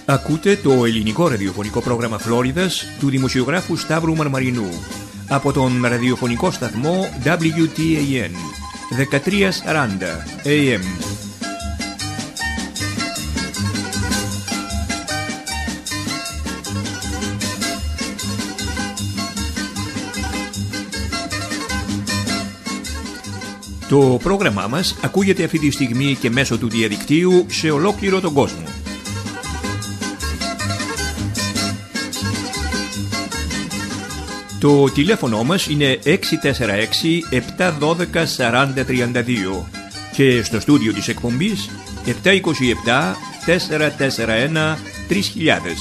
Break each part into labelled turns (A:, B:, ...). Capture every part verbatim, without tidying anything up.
A: Ακούτε το ελληνικό ραδιοφωνικό πρόγραμμα Φλόριδας του δημοσιογράφου Σταύρου Μαρμαρινού από τον ραδιοφωνικό σταθμό ντάμπλιου τι έι εν δεκατριακόσια σαράντα έι εμ. Το πρόγραμμά μας ακούγεται αυτή τη στιγμή και μέσω του διαδικτύου σε ολόκληρο τον κόσμο. Το τηλέφωνο μας είναι έξι τέσσερα έξι επτά ένα δύο τέσσερα μηδέν τρία δύο και στο στούντιο της εκπομπής επτά δύο επτά τέσσερα τέσσερα ένα τρία χιλιάδες.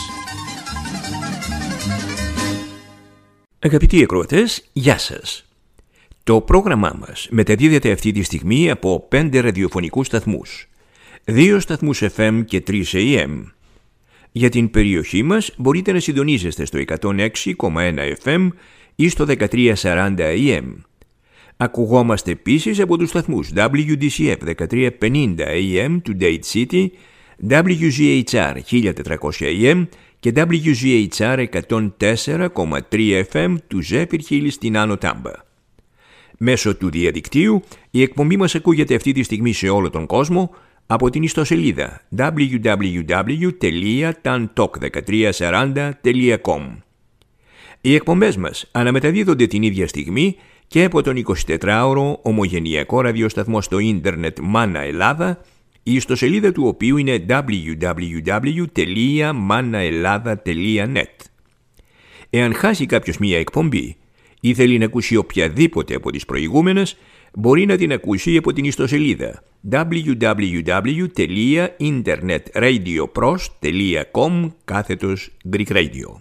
A: Αγαπητοί ακροατές, γεια σας. Το πρόγραμμά μας μεταδίδεται αυτή τη στιγμή από πέντε ραδιοφωνικούς σταθμούς, δύο σταθμούς εφ εμ και τρεις έι εμ. Για την περιοχή μας μπορείτε να συντονίζεστε στο εκατόν έξι κόμμα ένα εφ εμ ή στο δεκατριακόσια σαράντα έι εμ. Ακουγόμαστε επίσης από τους σταθμούς ντάμπλιου ντι σι εφ δεκατριακόσια πενήντα έι εμ του Dade City, ντάμπλιου ζι έιτς αρ χίλια τετρακόσια έι εμ και ντάμπλιου ζι έιτς αρ εκατόν τέσσερα κόμμα τρία εφ εμ του Zephyr Hill στην Άνω Τάμπα. Μέσω του διαδικτύου η εκπομπή μας ακούγεται αυτή τη στιγμή σε όλο τον κόσμο από την ιστοσελίδα ντάμπλιου ντάμπλιου ντάμπλιου τελεία ταν τοκ δεκατριακόσια σαράντα τελεία κομ. Οι εκπομπές μας αναμεταδίδονται την ίδια στιγμή και από τον εικοσιτετράωρο ομογενειακό ραδιοσταθμό στο ίντερνετ Μάνα Ελλάδα, η ιστοσελίδα του οποίου είναι ντάμπλιου ντάμπλιου ντάμπλιου τελεία μάνα Ελλάδα τελεία νετ. Εάν χάσει κάποιος μία εκπομπή ή θέλει να ακούσει οποιαδήποτε από τις προηγούμενες, μπορεί να την ακούσει από την ιστοσελίδα ντάμπλιου ντάμπλιου ντάμπλιου τελεία ίντερνετ ρέιντιο προς τελεία κομ κάθετος Greek Radio.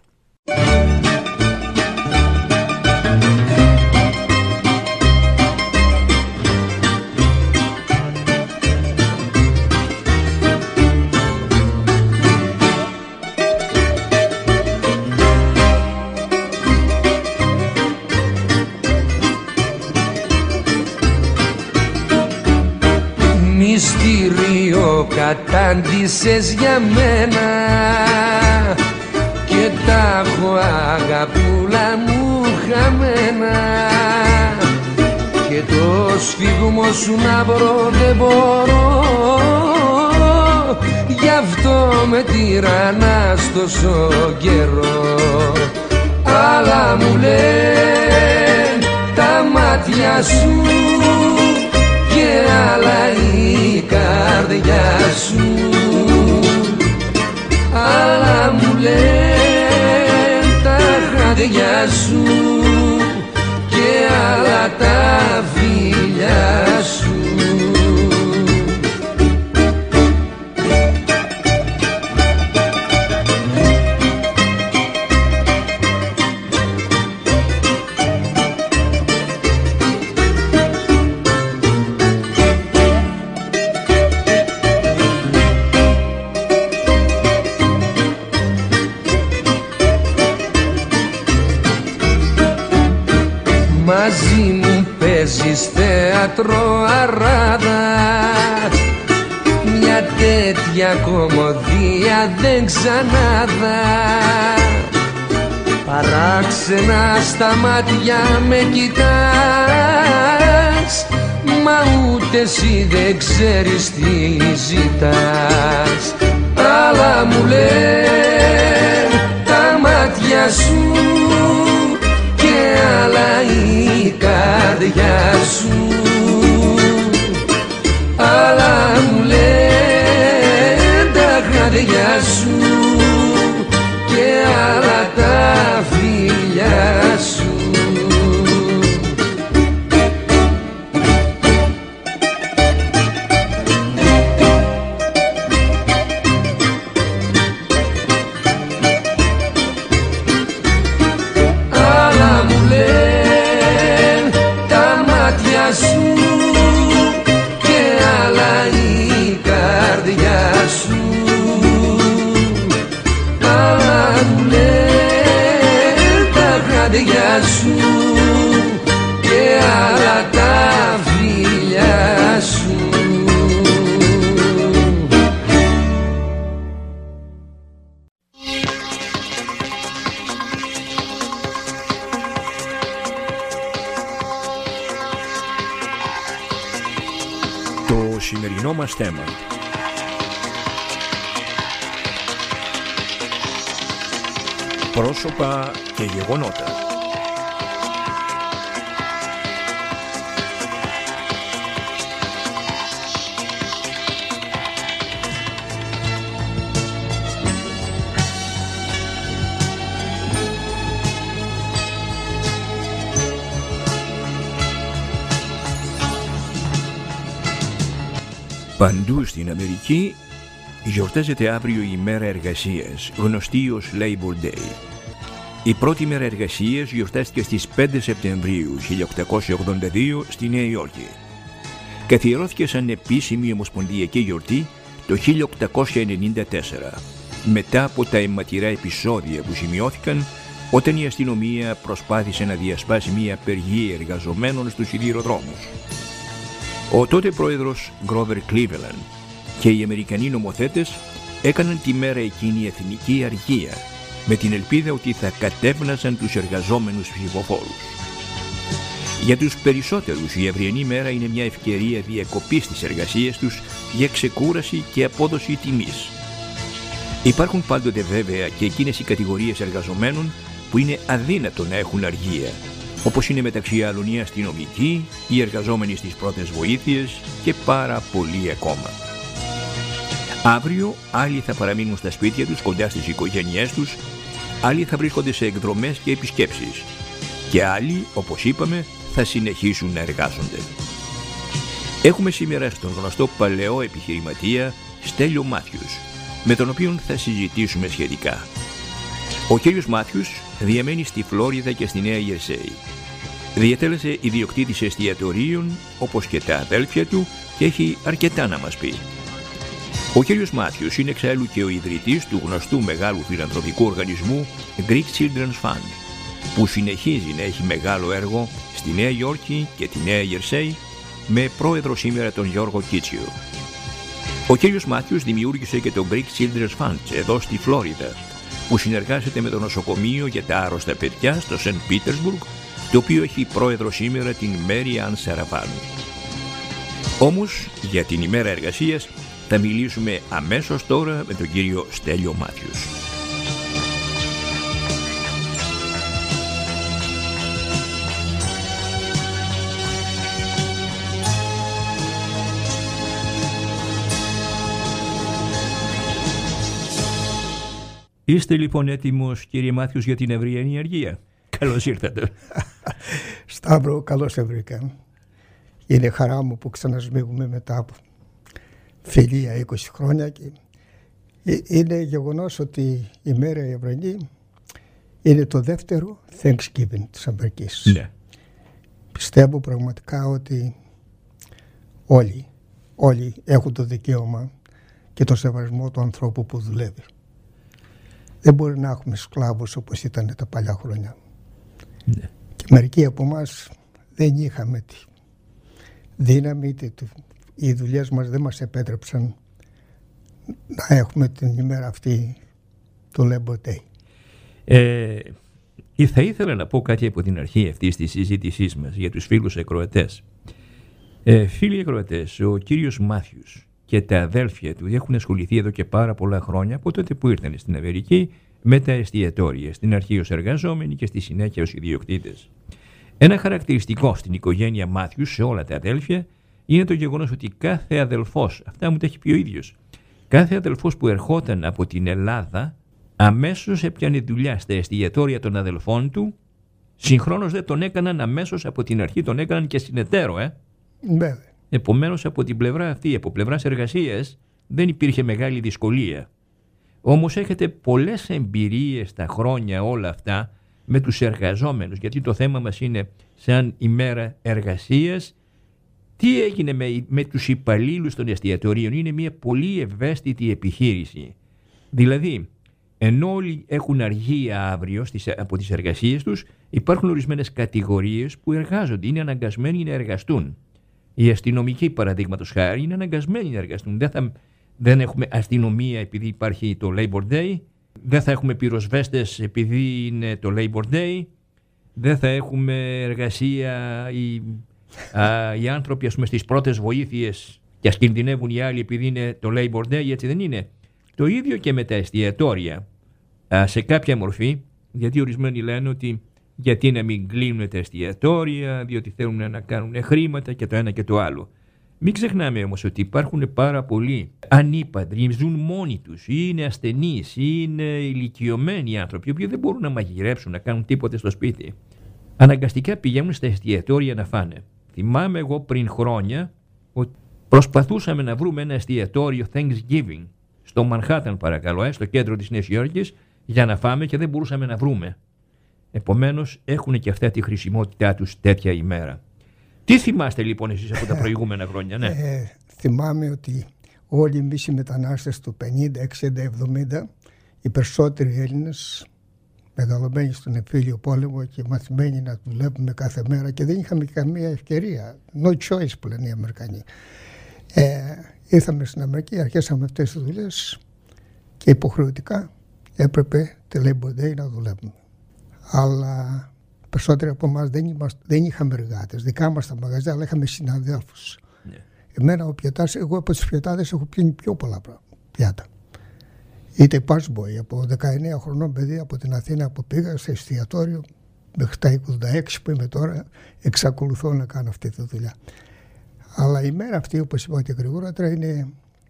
B: Μυστήριο κατάντησες για μένα και τα έχω αγαπούλα μου χαμένα και το σφίγμο σου να βρω δεν μπορώ, γι' αυτό με τυραννάς τόσο καιρό. Αλλά μου λένε τα μάτια σου και άλλα η καρδιά σου, άλλα μου λένε τα χάδια σου και άλλα τα φιλιά σου. Μαζί μου παίζεις θέατρο αράδα, μια τέτοια κομμωδία δεν ξανάδα. Παράξενα στα μάτια με κοιτάς, μα ούτε εσύ δεν ξέρεις τι ζητάς. Αλλά μου λένε τα μάτια σου και άλλα η καρδιά σου, άλλα μου λένε τα χάδια σου και άλλα τα φιλιά σου.
A: σημερινό μας θέμα. Πρόσωπα και γεγονότα. Παντού στην Αμερική γιορτάζεται αύριο η ημέρα εργασίας, γνωστή ως Labor Day. Η πρώτη μέρα εργασίας γιορτάστηκε στις πέντε Σεπτεμβρίου χίλια οκτακόσια ογδόντα δύο στη Νέα Υόρκη. Καθιερώθηκε σαν επίσημη ομοσπονδιακή γιορτή το χίλια οκτακόσια ενενήντα τέσσερα, μετά από τα αιματηρά επεισόδια που σημειώθηκαν όταν η αστυνομία προσπάθησε να διασπάσει μια απεργία εργαζομένων στους σιδηροδρόμους. Ο τότε πρόεδρος Grover Cleveland και οι Αμερικανοί νομοθέτες έκαναν τη μέρα εκείνη εθνική αργία με την ελπίδα ότι θα κατέβναζαν τους εργαζόμενους ψηφοφόρους. Για τους περισσότερους η αυριανή μέρα είναι μια ευκαιρία διακοπής της εργασίας τους για ξεκούραση και απόδοση τιμής. Υπάρχουν πάντοτε βέβαια και εκείνες οι κατηγορίες εργαζομένων που είναι αδύνατο να έχουν αργία, όπως είναι μεταξύ άλλων οι αστυνομικοί, οι εργαζόμενοι στις πρώτες βοήθειες και πάρα πολλοί ακόμα. Αύριο άλλοι θα παραμείνουν στα σπίτια τους κοντά στις οικογένειές τους, άλλοι θα βρίσκονται σε εκδρομές και επισκέψεις και άλλοι, όπως είπαμε, θα συνεχίσουν να εργάζονται. Έχουμε σήμερα στον γνωστό παλαιό επιχειρηματία Στέλιο Μάθιους, με τον οποίο θα συζητήσουμε σχετικά. Ο κύριος Μάθιους διαμένει στη Φλόριδα και στη Νέα Ιερσέη. Διατέλεσε ιδιοκτήτης εστιατορίων όπως και τα αδέλφια του και έχει αρκετά να μας πει. Ο κύριος Μάθιους είναι εξάλλου και ο ιδρυτής του γνωστού μεγάλου φιλανθρωπικού οργανισμού Greek Children's Fund, που συνεχίζει να έχει μεγάλο έργο στη Νέα Υόρκη και τη Νέα Ιερσέη, με πρόεδρο σήμερα τον Γιώργο Κίτσιο. Ο κύριος Μάθιους δημιούργησε και το Greek Children's Fund εδώ στη Φλόριδα, που συνεργάζεται με το νοσοκομείο για τα άρρωστα παιδιά στο Σεντ Πίτερσμπουργκ, το οποίο έχει πρόεδρο σήμερα την Μέρι Αν Σαραβάνου. Όμως, για την ημέρα εργασίας θα μιλήσουμε αμέσως τώρα με τον κύριο Στέλιο Μάθιους. Είστε λοιπόν έτοιμος, κύριε Μάθιους, για την αυριανή αργία? Καλώς ήρθατε.
C: Σταύρο, καλώς σε βρήκα. Είναι χαρά μου που ξανασμίγουμε μετά από φιλία είκοσι χρόνια και είναι γεγονός ότι η μέρα η αυριανή είναι το δεύτερο Thanksgiving της Αμερικής.
A: Ναι.
C: Πιστεύω πραγματικά ότι όλοι, όλοι έχουν το δικαίωμα και το σεβασμό του ανθρώπου που δουλεύει. Δεν μπορεί να έχουμε σκλάβους όπως ήταν τα παλιά χρόνια. Ναι. Και μερικοί από εμάς δεν είχαμε τη δύναμη, τη, οι δουλειές μας δεν μας επέτρεψαν να έχουμε την ημέρα αυτή το Labor Day.
A: Ε, θα ήθελα να πω κάτι από την αρχή αυτής της συζήτησής μας για τους φίλους ακροατές. Ε, φίλοι ακροατές, ο κύριος Μάθιους και τα αδέλφια του έχουν ασχοληθεί εδώ και πάρα πολλά χρόνια, από τότε που ήρθαν στην Αμερική, με τα εστιατόρια, στην αρχή ως εργαζόμενοι και στη συνέχεια ως ιδιοκτήτες. Ένα χαρακτηριστικό στην οικογένεια Μάθιους, σε όλα τα αδέλφια, είναι το γεγονός ότι κάθε αδελφός, αυτά μου τα έχει πει ο ίδιος, κάθε αδελφός που ερχόταν από την Ελλάδα αμέσως έπιανε δουλειά στα εστιατόρια των αδελφών του, συγχρόνως δεν τον έκαναν αμέσως από την αρχή, τον έκαναν και συνεταίρο, ε.
C: Βέβαια.
A: Επομένως από την πλευρά αυτή, από πλευράς εργασίας, δεν υπήρχε μεγάλη δυσκολία. Όμως έχετε πολλές εμπειρίες τα χρόνια όλα αυτά με τους εργαζόμενους, γιατί το θέμα μας είναι σαν ημέρα εργασίας. Τι έγινε με, με τους υπαλλήλους των εστιατορίων? Είναι μια πολύ ευαίσθητη επιχείρηση. Δηλαδή, ενώ όλοι έχουν αργία αύριο στις, από τις εργασίες τους, υπάρχουν ορισμένες κατηγορίες που εργάζονται, είναι αναγκασμένοι να εργαστούν. Οι αστυνομικοί, παραδείγματος χάρη, είναι αναγκασμένοι να εργαστούν. Δεν, θα, δεν έχουμε αστυνομία επειδή υπάρχει το Labor Day, δεν θα έχουμε πυροσβέστες επειδή είναι το Labor Day, δεν θα έχουμε εργασία οι, α, οι άνθρωποι, ας πούμε, στις πρώτες βοήθειες Και ας κινδυνεύουν οι άλλοι επειδή είναι το Labor Day, έτσι δεν είναι? Το ίδιο και με τα εστιατόρια. Α, σε κάποια μορφή, γιατί ορισμένοι λένε ότι γιατί να μην κλείνουν τα εστιατόρια, διότι θέλουν να κάνουν χρήματα και το ένα και το άλλο. Μην ξεχνάμε όμως ότι υπάρχουν πάρα πολλοί ανήπαντροι, ζουν μόνοι τους, ή είναι ασθενείς, ή είναι ηλικιωμένοι άνθρωποι, οι οποίοι δεν μπορούν να μαγειρέψουν, να κάνουν τίποτε στο σπίτι. Αναγκαστικά πηγαίνουν στα εστιατόρια να φάνε. Θυμάμαι εγώ πριν χρόνια ότι προσπαθούσαμε να βρούμε ένα εστιατόριο Thanksgiving στο Μανχάταν, παρακαλώ, ε, στο κέντρο της Νέας Υόρκης, για να φάμε και δεν μπορούσαμε να βρούμε. Επομένως έχουν και αυτά τη χρησιμότητά τους τέτοια ημέρα. Τι θυμάστε λοιπόν εσείς από τα προηγούμενα χρόνια? Ναι.
C: Ε, θυμάμαι ότι όλοι εμείς οι μετανάστες του πενήντα, εξήντα, εβδομήντα, οι περισσότεροι Έλληνες, μεγαλωμένοι στον εμφύλιο πόλεμο και μαθημένοι να δουλεύουμε κάθε μέρα, και δεν είχαμε καμία ευκαιρία. No choice που λένε οι Αμερικανοί. Ε, ήρθαμε στην Αμερική, αρχίσαμε αυτές τις δουλειές και υποχρεωτικά έπρεπε τη Labor Day να δουλεύουμε. Αλλά περισσότεροι από εμάς δεν, δεν είχαμε εργάτες, δικά μας τα μαγαζιά, αλλά είχαμε συναδέλφους. Yeah. Εμένα ο πιατάς, εγώ από τους πιατάδες έχω πιάνει πιο πολλά πιάτα. Είτε parsboy, από δεκαεννέα χρονών παιδί από την Αθήνα που πήγα σε εστιατόριο, μέχρι τα είκοσι έξι που είμαι τώρα, εξακολουθώ να κάνω αυτή τη δουλειά. Αλλά η μέρα αυτή, όπως είπα και γρηγορότερα, είναι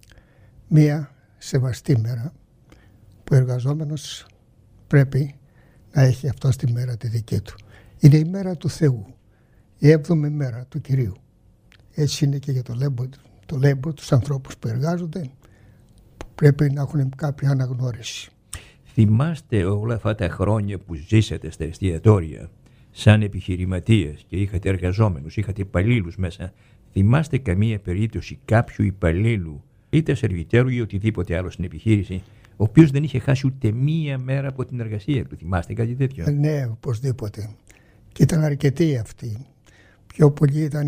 C: μία σεβαστή μέρα που ο εργαζόμενος πρέπει να έχει αυτό στη μέρα τη δική του. Είναι η μέρα του Θεού, η έβδομη μέρα του Κυρίου. Έτσι είναι και για το labor, το labor τους ανθρώπους που εργάζονται, που πρέπει να έχουν κάποια αναγνώριση.
A: Θυμάστε όλα αυτά τα χρόνια που ζήσατε στα εστιατόρια σαν επιχειρηματίες και είχατε εργαζόμενους, είχατε υπαλλήλους μέσα? Θυμάστε καμία περίπτωση κάποιου υπαλλήλου, είτε σερβιτέρου ή οτιδήποτε άλλο στην επιχείρηση, ο οποίος δεν είχε χάσει ούτε μία μέρα από την εργασία του? Θυμάστε κάτι τέτοιο?
C: Ναι, οπωσδήποτε. Και ήταν αρκετοί αυτοί. Πιο πολλοί ήταν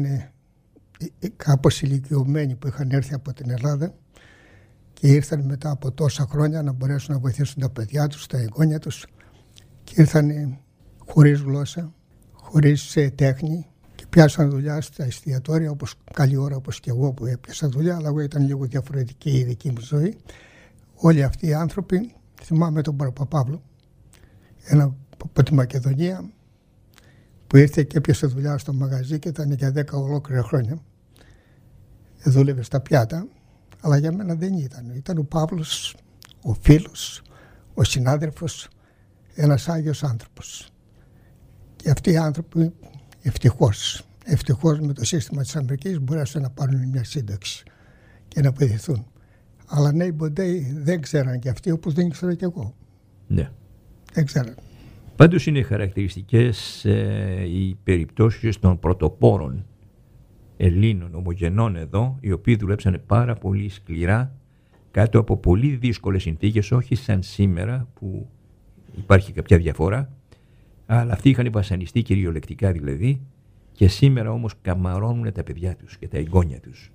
C: κάπως ηλικιωμένοι που είχαν έρθει από την Ελλάδα και ήρθαν μετά από τόσα χρόνια να μπορέσουν να βοηθήσουν τα παιδιά τους, τα εγγόνια τους, και ήρθαν χωρίς γλώσσα, χωρίς τέχνη, και πιάσαν δουλειά στα εστιατόρια, όπως καλή ώρα όπως και εγώ που έπιασα δουλειά, αλλά εγώ ήταν λίγο διαφορετική η δική μου ζωή. Όλοι αυτοί οι άνθρωποι, θυμάμαι τον Παπαπαύλο, ένα από τη Μακεδονία, που ήρθε και έπιασε δουλειά στο μαγαζί και ήταν για δέκα ολόκληρα χρόνια. Δούλευε στα πιάτα, αλλά για μένα δεν ήταν. Ήταν ο Παύλος, ο φίλος, ο συνάδελφος, ένας Άγιος άνθρωπος. Και αυτοί οι άνθρωποι ευτυχώς, ευτυχώς με το σύστημα της Αμερικής μπορέσαν να πάρουν μια σύνταξη και να βοηθηθούν. Αλλά ναι, ποτέ δεν ξέραν και αυτοί, όπως δεν ήξερα κι εγώ.
A: Ναι.
C: Δεν ξέραν.
A: Πάντως είναι χαρακτηριστικές ε, οι περιπτώσεις των πρωτοπόρων Ελλήνων ομογενών εδώ, οι οποίοι δουλέψαν πάρα πολύ σκληρά κάτω από πολύ δύσκολες συνθήκες, όχι σαν σήμερα που υπάρχει κάποια διαφορά, αλλά αυτοί είχαν βασανιστεί κυριολεκτικά δηλαδή, και σήμερα όμως καμαρώνουν τα παιδιά τους και τα εγγόνια τους.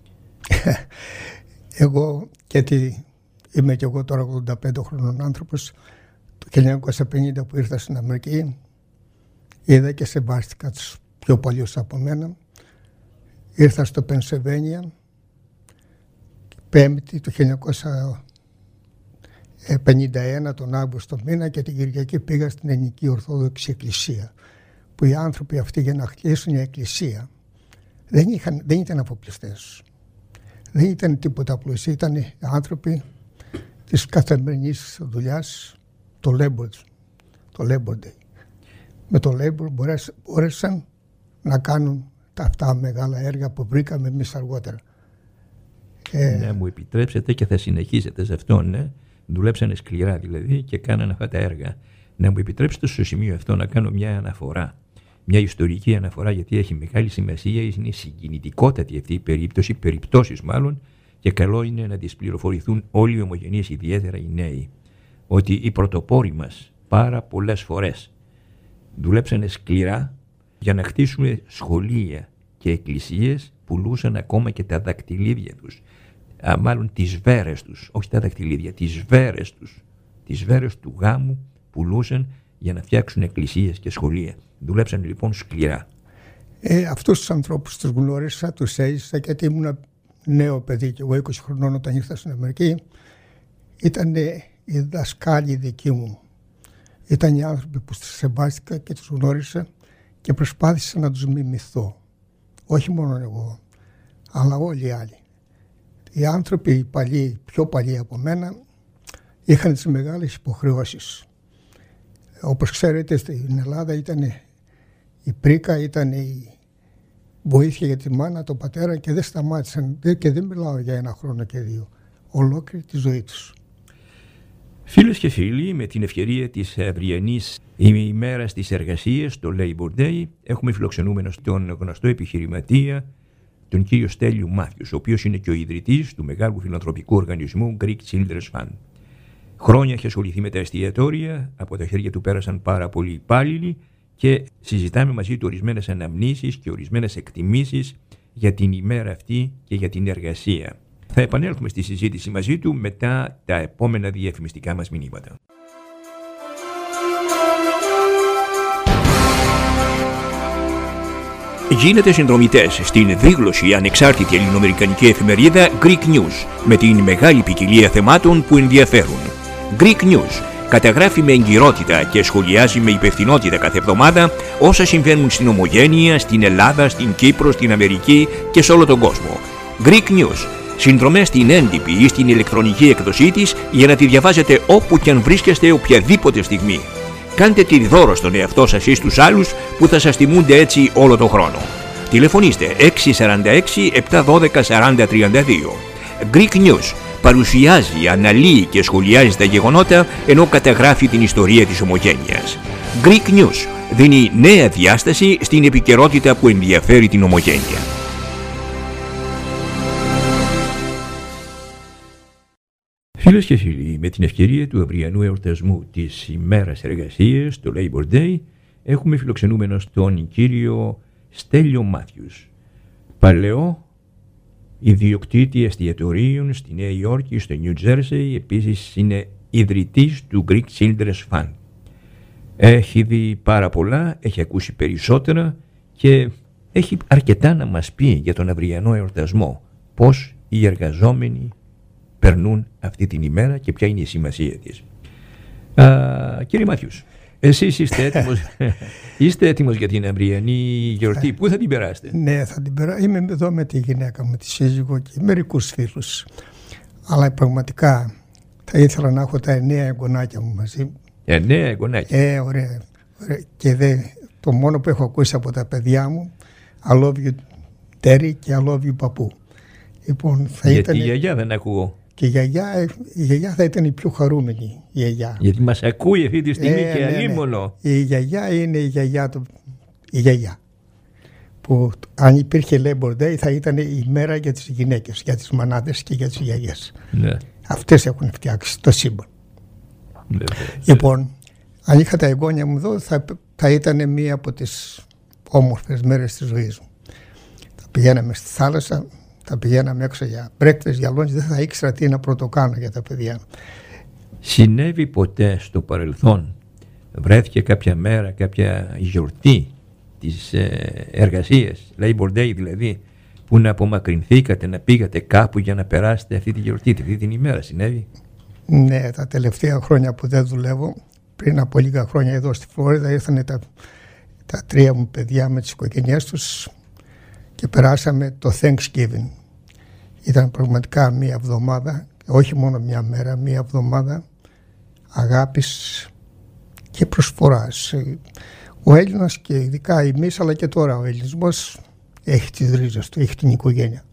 C: Εγώ, γιατί είμαι και εγώ τώρα ογδόντα πέντε χρονών άνθρωπος, το χίλια εννιακόσια πενήντα που ήρθα στην Αμερική, είδα και σεβάστηκα τους πιο παλιούς από μένα. Ήρθα στο Πενσιλβάνια, Πέμπτη του χίλια εννιακόσια πενήντα ένα τον Αύγουστο μήνα, και την Κυριακή πήγα στην Ελληνική Ορθόδοξη Εκκλησία, που οι άνθρωποι αυτοί για να χτίσουν μια εκκλησία δεν, είχαν, δεν ήταν αφοπλιστές. Δεν ήταν τίποτα πλούσιοι, ήταν άνθρωποι της καθημερινής δουλειάς, το labor, το labor day. Με το labor μπόρεσαν να κάνουν τα αυτά μεγάλα έργα που βρήκαμε εμείς αργότερα.
A: Ναι, μου επιτρέψετε και θα συνεχίσετε σε αυτό, ναι. Δουλέψανε σκληρά δηλαδή και κάνανε αυτά τα έργα. Να μου επιτρέψετε στο σημείο αυτό να κάνω μια αναφορά, μια ιστορική αναφορά, γιατί έχει μεγάλη σημασία, είναι συγκινητικότατη αυτή η περίπτωση, περιπτώσεις μάλλον, και καλό είναι να τις πληροφορηθούν όλοι οι ομογενείς, ιδιαίτερα οι νέοι, ότι οι πρωτοπόροι μας πάρα πολλές φορές δουλέψανε σκληρά για να χτίσουν σχολεία και εκκλησίες, πουλούσαν ακόμα και τα δακτυλίδια τους, α, μάλλον τις βέρες τους, όχι τα δακτυλίδια, τις βέρες τους, τις βέρες του γάμου πουλούσαν για να φτιάξουν εκκλησίες και σχολεία. Δουλέψαν λοιπόν σκληρά.
C: Ε, αυτούς τους ανθρώπους τους γνώρισα, τους έζησα, γιατί ήμουν νέο παιδί και εγώ είκοσι χρονών όταν ήρθα στην Αμερική, ήταν οι δασκάλοι δικοί μου. Ήταν οι άνθρωποι που σεβάστηκα και τους γνώρισα και προσπάθησα να τους μιμηθώ. Όχι μόνο εγώ, αλλά όλοι οι άλλοι. Οι άνθρωποι οι παλιοί, πιο παλιοί από μένα, είχαν τις μεγάλες υποχρεώσεις. Όπως ξέρετε, στην Ελλάδα ήταν η πρίκα, ήταν η βοήθεια για τη μάνα, τον πατέρα και δεν σταμάτησαν. Και δεν μιλάω για ένα χρόνο και δύο. Ολόκληρη τη ζωή τους.
A: Φίλες και φίλοι, με την ευκαιρία της αυριανής ημέρας της εργασίας, το Labor Day, έχουμε φιλοξενούμενο τον γνωστό επιχειρηματία, τον κύριο Στέλιο Μάθιους, ο οποίος είναι και ο ιδρυτής του μεγάλου φιλανθρωπικού οργανισμού Greek Children's Fund. Χρόνια έχει ασχοληθεί με τα εστιατόρια, από τα χέρια του πέρασαν πάρα πολλοί υπάλληλοι και συζητάμε μαζί του ορισμένες αναμνήσεις και ορισμένες εκτιμήσεις για την ημέρα αυτή και για την εργασία. Θα επανέλθουμε στη συζήτηση μαζί του μετά τα επόμενα διαφημιστικά μας μηνύματα. Γίνετε συνδρομητές στην δίγλωση ανεξάρτητη ελληνοαμερικανική εφημερίδα Greek News με την μεγάλη ποικιλία θεμάτων που ενδιαφέρουν. Greek News καταγράφει με εγκυρότητα και σχολιάζει με υπευθυνότητα κάθε εβδομάδα όσα συμβαίνουν στην Ομογένεια, στην Ελλάδα, στην Κύπρο, στην Αμερική και σε όλο τον κόσμο. Greek News. Συνδρομές στην έντυπη ή στην ηλεκτρονική εκδοσή της για να τη διαβάζετε όπου και αν βρίσκεστε οποιαδήποτε στιγμή. Κάντε τη δώρο στον εαυτό σας ή στους άλλους που θα σας τιμούνται έτσι όλο τον χρόνο. Τηλεφωνήστε έξι τέσσερα έξι επτά ένα δύο τέσσερα μηδέν τρία δύο. Greek News παρουσιάζει, αναλύει και σχολιάζει τα γεγονότα ενώ καταγράφει την ιστορία της Ομογένειας. Greek News δίνει νέα διάσταση στην επικαιρότητα που ενδιαφέρει την Ομογένεια. Φίλες και φίλοι, με την ευκαιρία του αυριανού εορτασμού της ημέρας εργασίας, το Labor Day, έχουμε φιλοξενούμενο τον κύριο Στέλιο Μάθιους, παλαιό ιδιοκτήτη εστιατορίων στη Νέα Υόρκη, στο Νιου Τζέρσεϊ, επίσης είναι ιδρυτής του Greek Children's Fund. Έχει δει πάρα πολλά, έχει ακούσει περισσότερα και έχει αρκετά να μας πει για τον αυριανό εορτασμό, πώς οι εργαζόμενοι περνούν αυτή την ημέρα και ποια είναι η σημασία της. Α, κύριε Μάθιους, εσείς είστε έτοιμος, είστε έτοιμος για την αυριανή γιορτή. Πού θα την περάσετε?
C: Ναι, θα την περάσω. Είμαι εδώ με τη γυναίκα μου, τη σύζυγο και μερικούς φίλους. Αλλά πραγματικά θα ήθελα να έχω τα εννέα εγγονάκια μου μαζί.
A: Εννέα εγγονάκια.
C: Ε, ωραία. ωραία. Και δε, το μόνο που έχω ακούσει από τα παιδιά μου, I love you Terry και I love you παππού. Λοιπόν, θα
A: Γιατί
C: ήταν...
A: η γιαγιά δεν ακούω.
C: Και η γιαγιά, η γιαγιά θα ήταν η πιο χαρούμενη. Η γιαγιά.
A: Γιατί μας ακούει αυτή τη στιγμή
C: ε,
A: και
C: ναι,
A: αλίμονο.
C: Ναι. Η γιαγιά είναι η γιαγιά, του, η γιαγιά. Που αν υπήρχε Labor Day θα ήταν η μέρα για τις γυναίκες, για τις μανάδες και για τις γιαγιές.
A: Ναι.
C: Αυτές έχουν φτιάξει το σύμπαν.
A: Ναι.
C: Λοιπόν, αν είχα τα εγγόνια μου εδώ θα, θα ήταν μία από τις όμορφες μέρες της ζωής μου. Θα πηγαίναμε στη θάλασσα, θα πηγαίναμε έξω για breakfast, για lunch, δεν θα ήξερα τι να πρωτοκάνω για τα παιδιά.
A: Συνέβη ποτέ στο παρελθόν, βρέθηκε κάποια μέρα, κάποια γιορτή της ε, εργασίας, Labor Day δηλαδή, που να απομακρυνθήκατε, να πήγατε κάπου για να περάσετε αυτή τη γιορτή, αυτή την ημέρα? Συνέβη?
C: Ναι, τα τελευταία χρόνια που δεν δουλεύω, πριν από λίγα χρόνια εδώ στη Φλόριδα, ήρθαν τα, τα τρία μου παιδιά με τις οικογένειές τους και περάσαμε το Thanksgiving. Ήταν πραγματικά μία εβδομάδα, όχι μόνο μία μέρα, μία εβδομάδα αγάπης και προσφοράς. Ο Έλληνας και ειδικά εμείς, αλλά και τώρα ο ελληνισμός έχει τις ρίζες του, έχει την οικογένεια.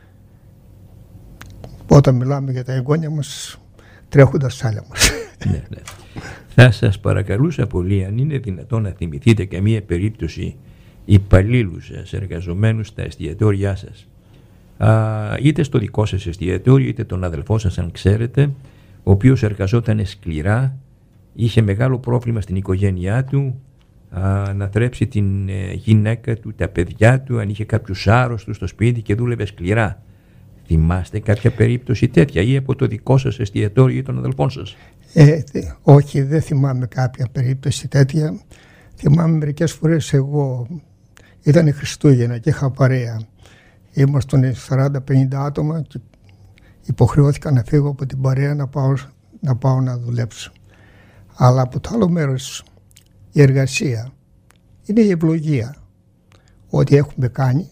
C: Όταν μιλάμε για τα εγγόνια μας, τρέχουν τα σάλια μας.
A: Ναι, ναι. Θα σας παρακαλούσα πολύ, αν είναι δυνατόν, να θυμηθείτε καμία περίπτωση υπαλλήλους σας, εργαζομένους στα εστιατόρια σας, α, είτε στο δικό σας εστιατόριο είτε τον αδελφό σας, αν ξέρετε, ο οποίος εργαζόταν σκληρά, είχε μεγάλο πρόβλημα στην οικογένειά του, α, να θρέψει την ε, γυναίκα του, τα παιδιά του, αν είχε κάποιους άρρωστους στο σπίτι και δούλευε σκληρά. Θυμάστε κάποια περίπτωση τέτοια ή από το δικό σας εστιατόριο ή των αδελφών σας?
C: Ε, όχι, δεν θυμάμαι κάποια περίπτωση τέτοια. Θυμάμαι μερικές φορές εγώ, ήταν Χριστούγεννα και είχα παρέα. ήμασταν σαράντα πενήντα άτομα και υποχρεώθηκα να φύγω από την παρέα να πάω να, πάω να δουλέψω. Αλλά από το άλλο μέρος η εργασία είναι η ευλογία. Ό,τι έχουμε κάνει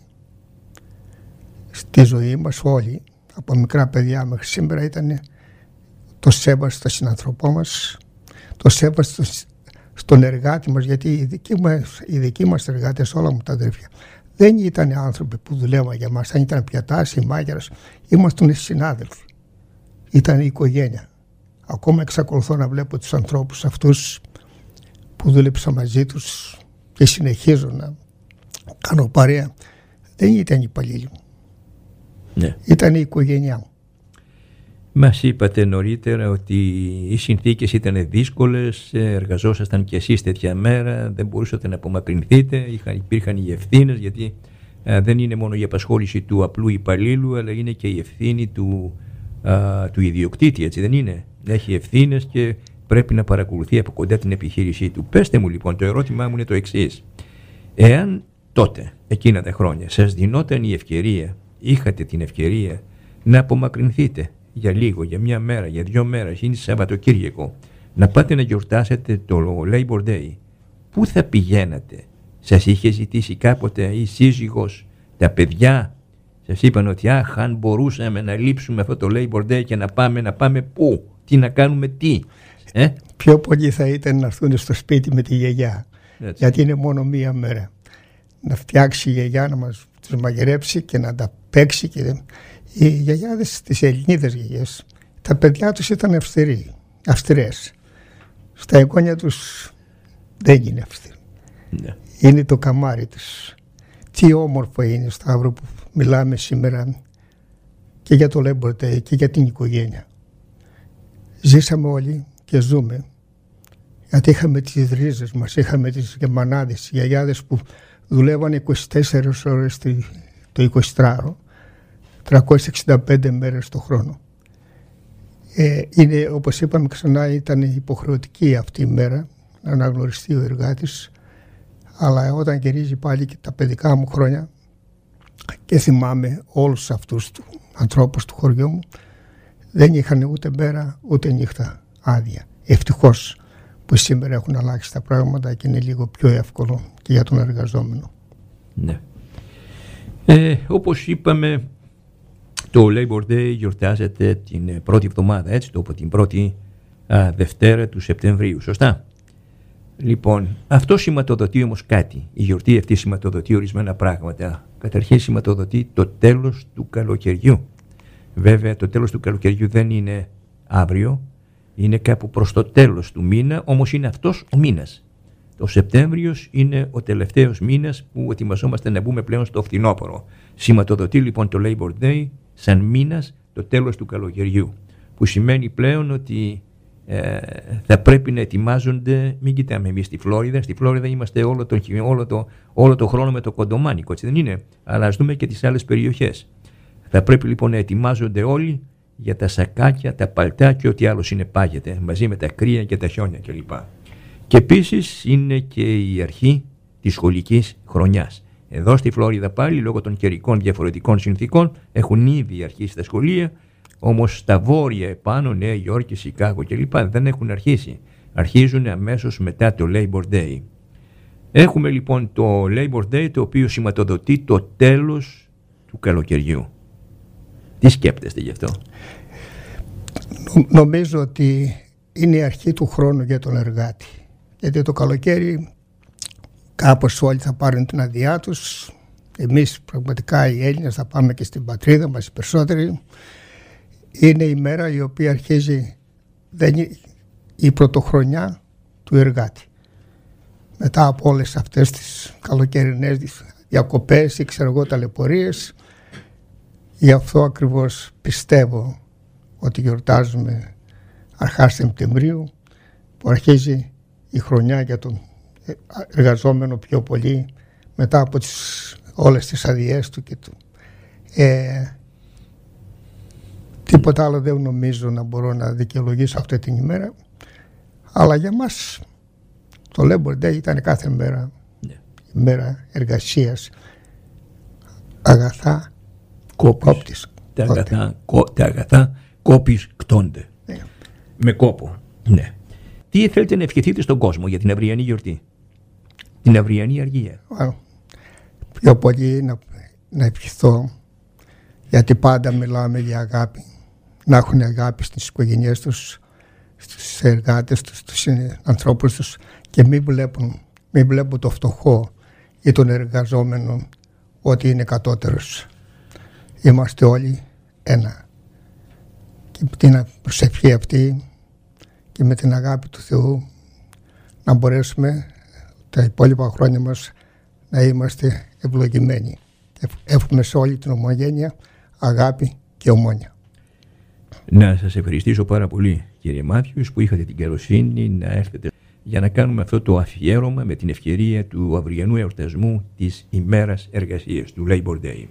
C: στη ζωή μας όλοι, από μικρά παιδιά μέχρι σήμερα, ήταν το σέβαστο στον συνανθρωπό μας, το σέβαστο στον εργάτη μας, γιατί οι δικοί μας, οι δικοί μας εργάτες, όλα μου τα αδέρφια, δεν ήταν άνθρωποι που δουλεύαν για μας, αν ήταν πιατάς ή μάγειρας, ήμασταν συνάδελφοι, ήταν η οικογένεια. Ακόμα εξακολουθώ να βλέπω τους ανθρώπους αυτούς που δούλεψα μαζί τους και συνεχίζω να κάνω παρέα. Δεν ήταν οι υπαλλήλοι μου. Ναι. Ήταν η οικογένειά μου.
A: Μας είπατε νωρίτερα ότι οι συνθήκες ήταν δύσκολες, εργαζόσασταν κι εσείς τέτοια μέρα, δεν μπορούσατε να απομακρυνθείτε, είχαν, υπήρχαν οι ευθύνες, γιατί α, δεν είναι μόνο η απασχόληση του απλού υπαλλήλου, αλλά είναι και η ευθύνη του, α, του ιδιοκτήτη, έτσι δεν είναι? Έχει ευθύνες και πρέπει να παρακολουθεί από κοντά την επιχείρησή του. Πέστε μου λοιπόν, το ερώτημά μου είναι το εξής. Εάν τότε, εκείνα τα χρόνια, σας δινόταν η ευκαιρία, είχατε την ευκαιρία να απομακρυνθείτε για λίγο, για μια μέρα, για δυο μέρες, είναι Σαββατοκύριακο, να πάτε να γιορτάσετε το Labor Day, πού θα πηγαίνατε? Σας είχε ζητήσει κάποτε η σύζυγος, τα παιδιά, σας είπαν ότι αχ, αν μπορούσαμε να λείψουμε αυτό το Labor Day και να πάμε, να πάμε πού, τι να κάνουμε, τι? Ε?
C: Πιο πολύ θα ήταν να έρθουν στο σπίτι με τη γιαγιά, έτσι. Γιατί είναι μόνο μία μέρα. Να φτιάξει η γιαγιά, να μας τους μαγειρέψει και να τα παίξει. Και... οι γιαγιάδες, τις Ελληνίδες γιαγιές, τα παιδιά τους ήταν αυστηροί, αυστηρές. Στα εγγόνια τους δεν είναι αυστηροί. Ναι. Είναι το καμάρι τους. Τι όμορφο είναι, Σταύρο, που μιλάμε σήμερα και για το Labor Day και για την οικογένεια. Ζήσαμε όλοι και ζούμε, γιατί είχαμε τις ρίζες μας, είχαμε τις γερμανάδες, οι γιαγιάδες που δουλεύανε είκοσι τέσσερις ώρες το εικοσιτράωρο, τριακόσιες εξήντα πέντε μέρες το χρόνο. Ε, είναι, όπως είπαμε ξανά, ήταν υποχρεωτική αυτή η μέρα να αναγνωριστεί ο εργάτης, αλλά όταν γυρίζει πάλι και τα παιδικά μου χρόνια και θυμάμαι όλους αυτούς τους ανθρώπους του χωριού μου, δεν είχαν ούτε μέρα ούτε νύχτα άδεια. Ευτυχώς που σήμερα έχουν αλλάξει τα πράγματα και είναι λίγο πιο εύκολο και για τον εργαζόμενο.
A: Ναι. Ε, όπως είπαμε, το Labor Day γιορτάζεται την πρώτη εβδομάδα, έτσι, το από την πρώτη α, Δευτέρα του Σεπτεμβρίου, σωστά? Λοιπόν, αυτό σηματοδοτεί όμως κάτι. Η γιορτή αυτή σηματοδοτεί ορισμένα πράγματα. Καταρχήν σηματοδοτεί το τέλος του καλοκαιριού. Βέβαια το τέλος του καλοκαιριού δεν είναι αύριο, είναι κάπου προς το τέλος του μήνα, όμως είναι αυτός ο μήνας. Ο Σεπτέμβριος είναι ο τελευταίος μήνας που ετοιμαζόμαστε να μπούμε πλέον στο φθινόπωρο. Σηματοδοτεί λοιπόν το Labor Day σαν μήνας το τέλος του καλοκαιριού, που σημαίνει πλέον ότι ε, θα πρέπει να ετοιμάζονται, μην κοιτάμε εμείς στη Φλόριδα, στη Φλόριδα είμαστε όλο το, όλο το, όλο το χρόνο με το κοντομάνικο, έτσι δεν είναι? Αλλά ας δούμε και τις άλλες περιοχές. Θα πρέπει λοιπόν να ετοιμάζονται όλοι για τα σακάκια, τα παλτά και ό,τι άλλο συνεπάγεται, μαζί με τα κρύα και τα χιόνια κλπ. Και επίσης είναι και η αρχή της σχολικής χρονιάς. Εδώ στη Φλόριδα πάλι, λόγω των καιρικών διαφορετικών συνθήκων, έχουν ήδη αρχίσει τα σχολεία, όμως στα βόρεια επάνω, Νέα Υόρκη, Σικάγο κλπ. Δεν έχουν αρχίσει. Αρχίζουν αμέσως μετά το Labor Day. Έχουμε λοιπόν το Labor Day, το οποίο σηματοδοτεί το τέλος του καλοκαιριού. Τι σκέπτεστε γι' αυτό?
C: Νομίζω ότι είναι η αρχή του χρόνου για τον εργάτη. Γιατί το καλοκαίρι κάπως όλοι θα πάρουν την αδειά τους. Εμείς πραγματικά οι Έλληνες θα πάμε και στην πατρίδα μας οι περισσότεροι. Είναι η μέρα η οποία αρχίζει η πρωτοχρονιά του εργάτη. Μετά από όλες αυτές τις καλοκαιρινές διακοπές ή ξέρω εγώ ταλαιπωρίες, γι' αυτό ακριβώς πιστεύω ότι γιορτάζουμε αρχά Σεπτεμβρίου, που αρχίζει η χρονιά για τον εργαζόμενο πιο πολύ μετά από τις, όλες τις αδειές του και του. Ε, τίποτα άλλο δεν νομίζω να μπορώ να δικαιολογήσω αυτή την ημέρα, αλλά για μας το Labor Day ήταν κάθε μέρα yeah. ημέρα εργασίας, αγαθά
A: Κόπης.
C: Κόπτης.
A: Τα αγαθά, κο, τα αγαθά κόπης κτώνται.
C: Ναι.
A: Με κόπο. Ναι. Τι θέλετε να ευχηθείτε στον κόσμο για την αυριανή γιορτή, την αυριανή αργία?
C: Πιο πολύ να, να ευχηθώ, γιατί πάντα μιλάμε για αγάπη. Να έχουν αγάπη στις οικογένειές τους, στους εργάτες τους, στους ανθρώπους τους και μην βλέπουν, μην βλέπουν το φτωχό ή τον εργαζόμενο ότι είναι κατώτερος. Είμαστε όλοι ένα. Και με την προσευχή αυτή και με την αγάπη του Θεού να μπορέσουμε τα υπόλοιπα χρόνια μας να είμαστε ευλογημένοι. Εύχομαι σε όλη την ομογένεια αγάπη και ομόνια.
A: Να σας ευχαριστήσω πάρα πολύ, κύριε Μάθιος, που είχατε την καλοσύνη να έρθετε για να κάνουμε αυτό το αφιέρωμα με την ευκαιρία του αυριανού εορτασμού της ημέρας εργασίας, του Labor Day.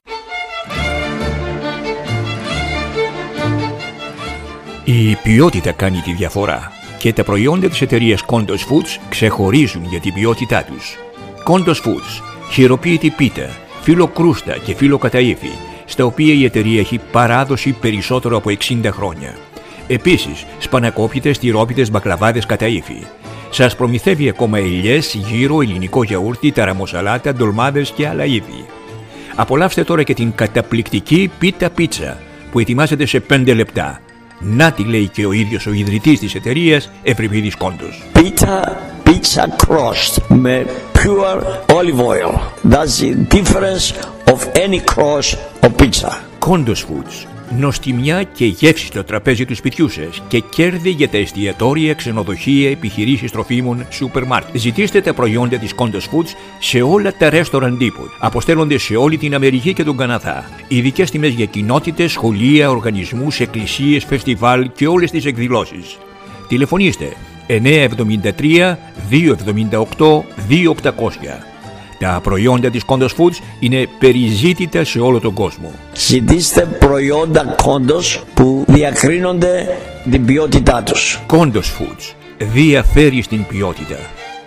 A: Η ποιότητα κάνει τη διαφορά και τα προϊόντα της εταιρείας Kondos Foods ξεχωρίζουν για την ποιότητά τους. Kondos Foods, χειροποίητη πίτα, φύλλο κρούστα και φύλλο καταΐφι, στα οποία η εταιρεία έχει παράδοση περισσότερο από εξήντα χρόνια. Επίσης, σπανακόπιτες, τυρόπιτες, μπακλαβάδες καταΐφι. Σας προμηθεύει ακόμα ελιές, γύρο, ελληνικό γιαούρτι, ταραμοσαλάτα, ντολμάδες και άλλα είδη. Απολαύστε τώρα και την καταπληκτική πίτα πίτσα που ετοιμάζεται σε πέντε λεπτά. Να τη λέει και ο ίδιος ο ιδρυτής της εταιρείας, Ευρυπίδης Κόντος.
D: Πίτα pizza crust με pure olive oil. That's the difference of any crust of pizza.
A: Kondos Foods. Νοστιμιά και γεύση στο τραπέζι του σπιτιού σας και κέρδη για τα εστιατόρια, ξενοδοχεία, επιχειρήσεις τροφίμων, σούπερ μάρκετ. Ζητήστε τα προϊόντα της Kondos Foods σε όλα τα restaurant depot. Αποστέλλονται σε όλη την Αμερική και τον Καναδά. Ειδικές τιμές για κοινότητες, σχολεία, οργανισμούς, εκκλησίες, φεστιβάλ και όλες τις εκδηλώσεις. Τηλεφωνήστε εννιά εβδομήντα τρία δύο εβδομήντα οκτώ δύο οκτακόσια. Τα προϊόντα της Kondos Foods είναι περιζήτητα σε όλο τον κόσμο.
D: Ζητήστε προϊόντα Kondos που διακρίνονται την ποιότητά τους.
A: Kondos Foods διαφέρει στην ποιότητα.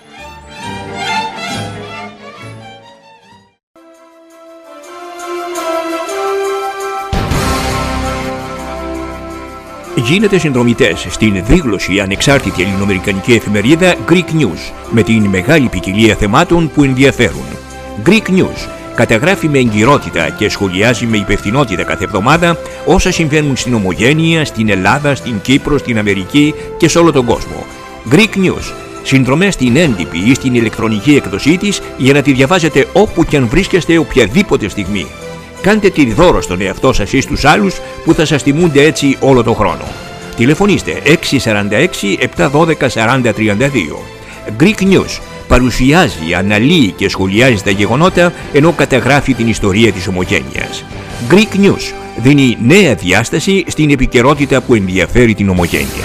A: Γίνετε συνδρομητές στην δίγλωση ανεξάρτητη ελληνοαμερικανική εφημερίδα Greek News με την μεγάλη ποικιλία θεμάτων που ενδιαφέρουν. Greek News καταγράφει με εγκυρότητα και σχολιάζει με υπευθυνότητα κάθε εβδομάδα όσα συμβαίνουν στην Ομογένεια, στην Ελλάδα, στην Κύπρο, στην Αμερική και σε όλο τον κόσμο. Greek News. Συνδρομές στην έντυπη ή στην ηλεκτρονική εκδοσή της για να τη διαβάζετε όπου και αν βρίσκεστε οποιαδήποτε στιγμή. Κάντε τη δώρο στον εαυτό σας ή στους άλλους που θα σας τιμούνται έτσι όλο τον χρόνο. Τηλεφωνήστε έξι τέσσερα έξι επτά ένα δύο τέσσερα τρία δύο. Greek News παρουσιάζει, αναλύει και σχολιάζει τα γεγονότα ενώ καταγράφει την ιστορία της Ομογένειας. Greek News δίνει νέα διάσταση στην επικαιρότητα που ενδιαφέρει την Ομογένεια.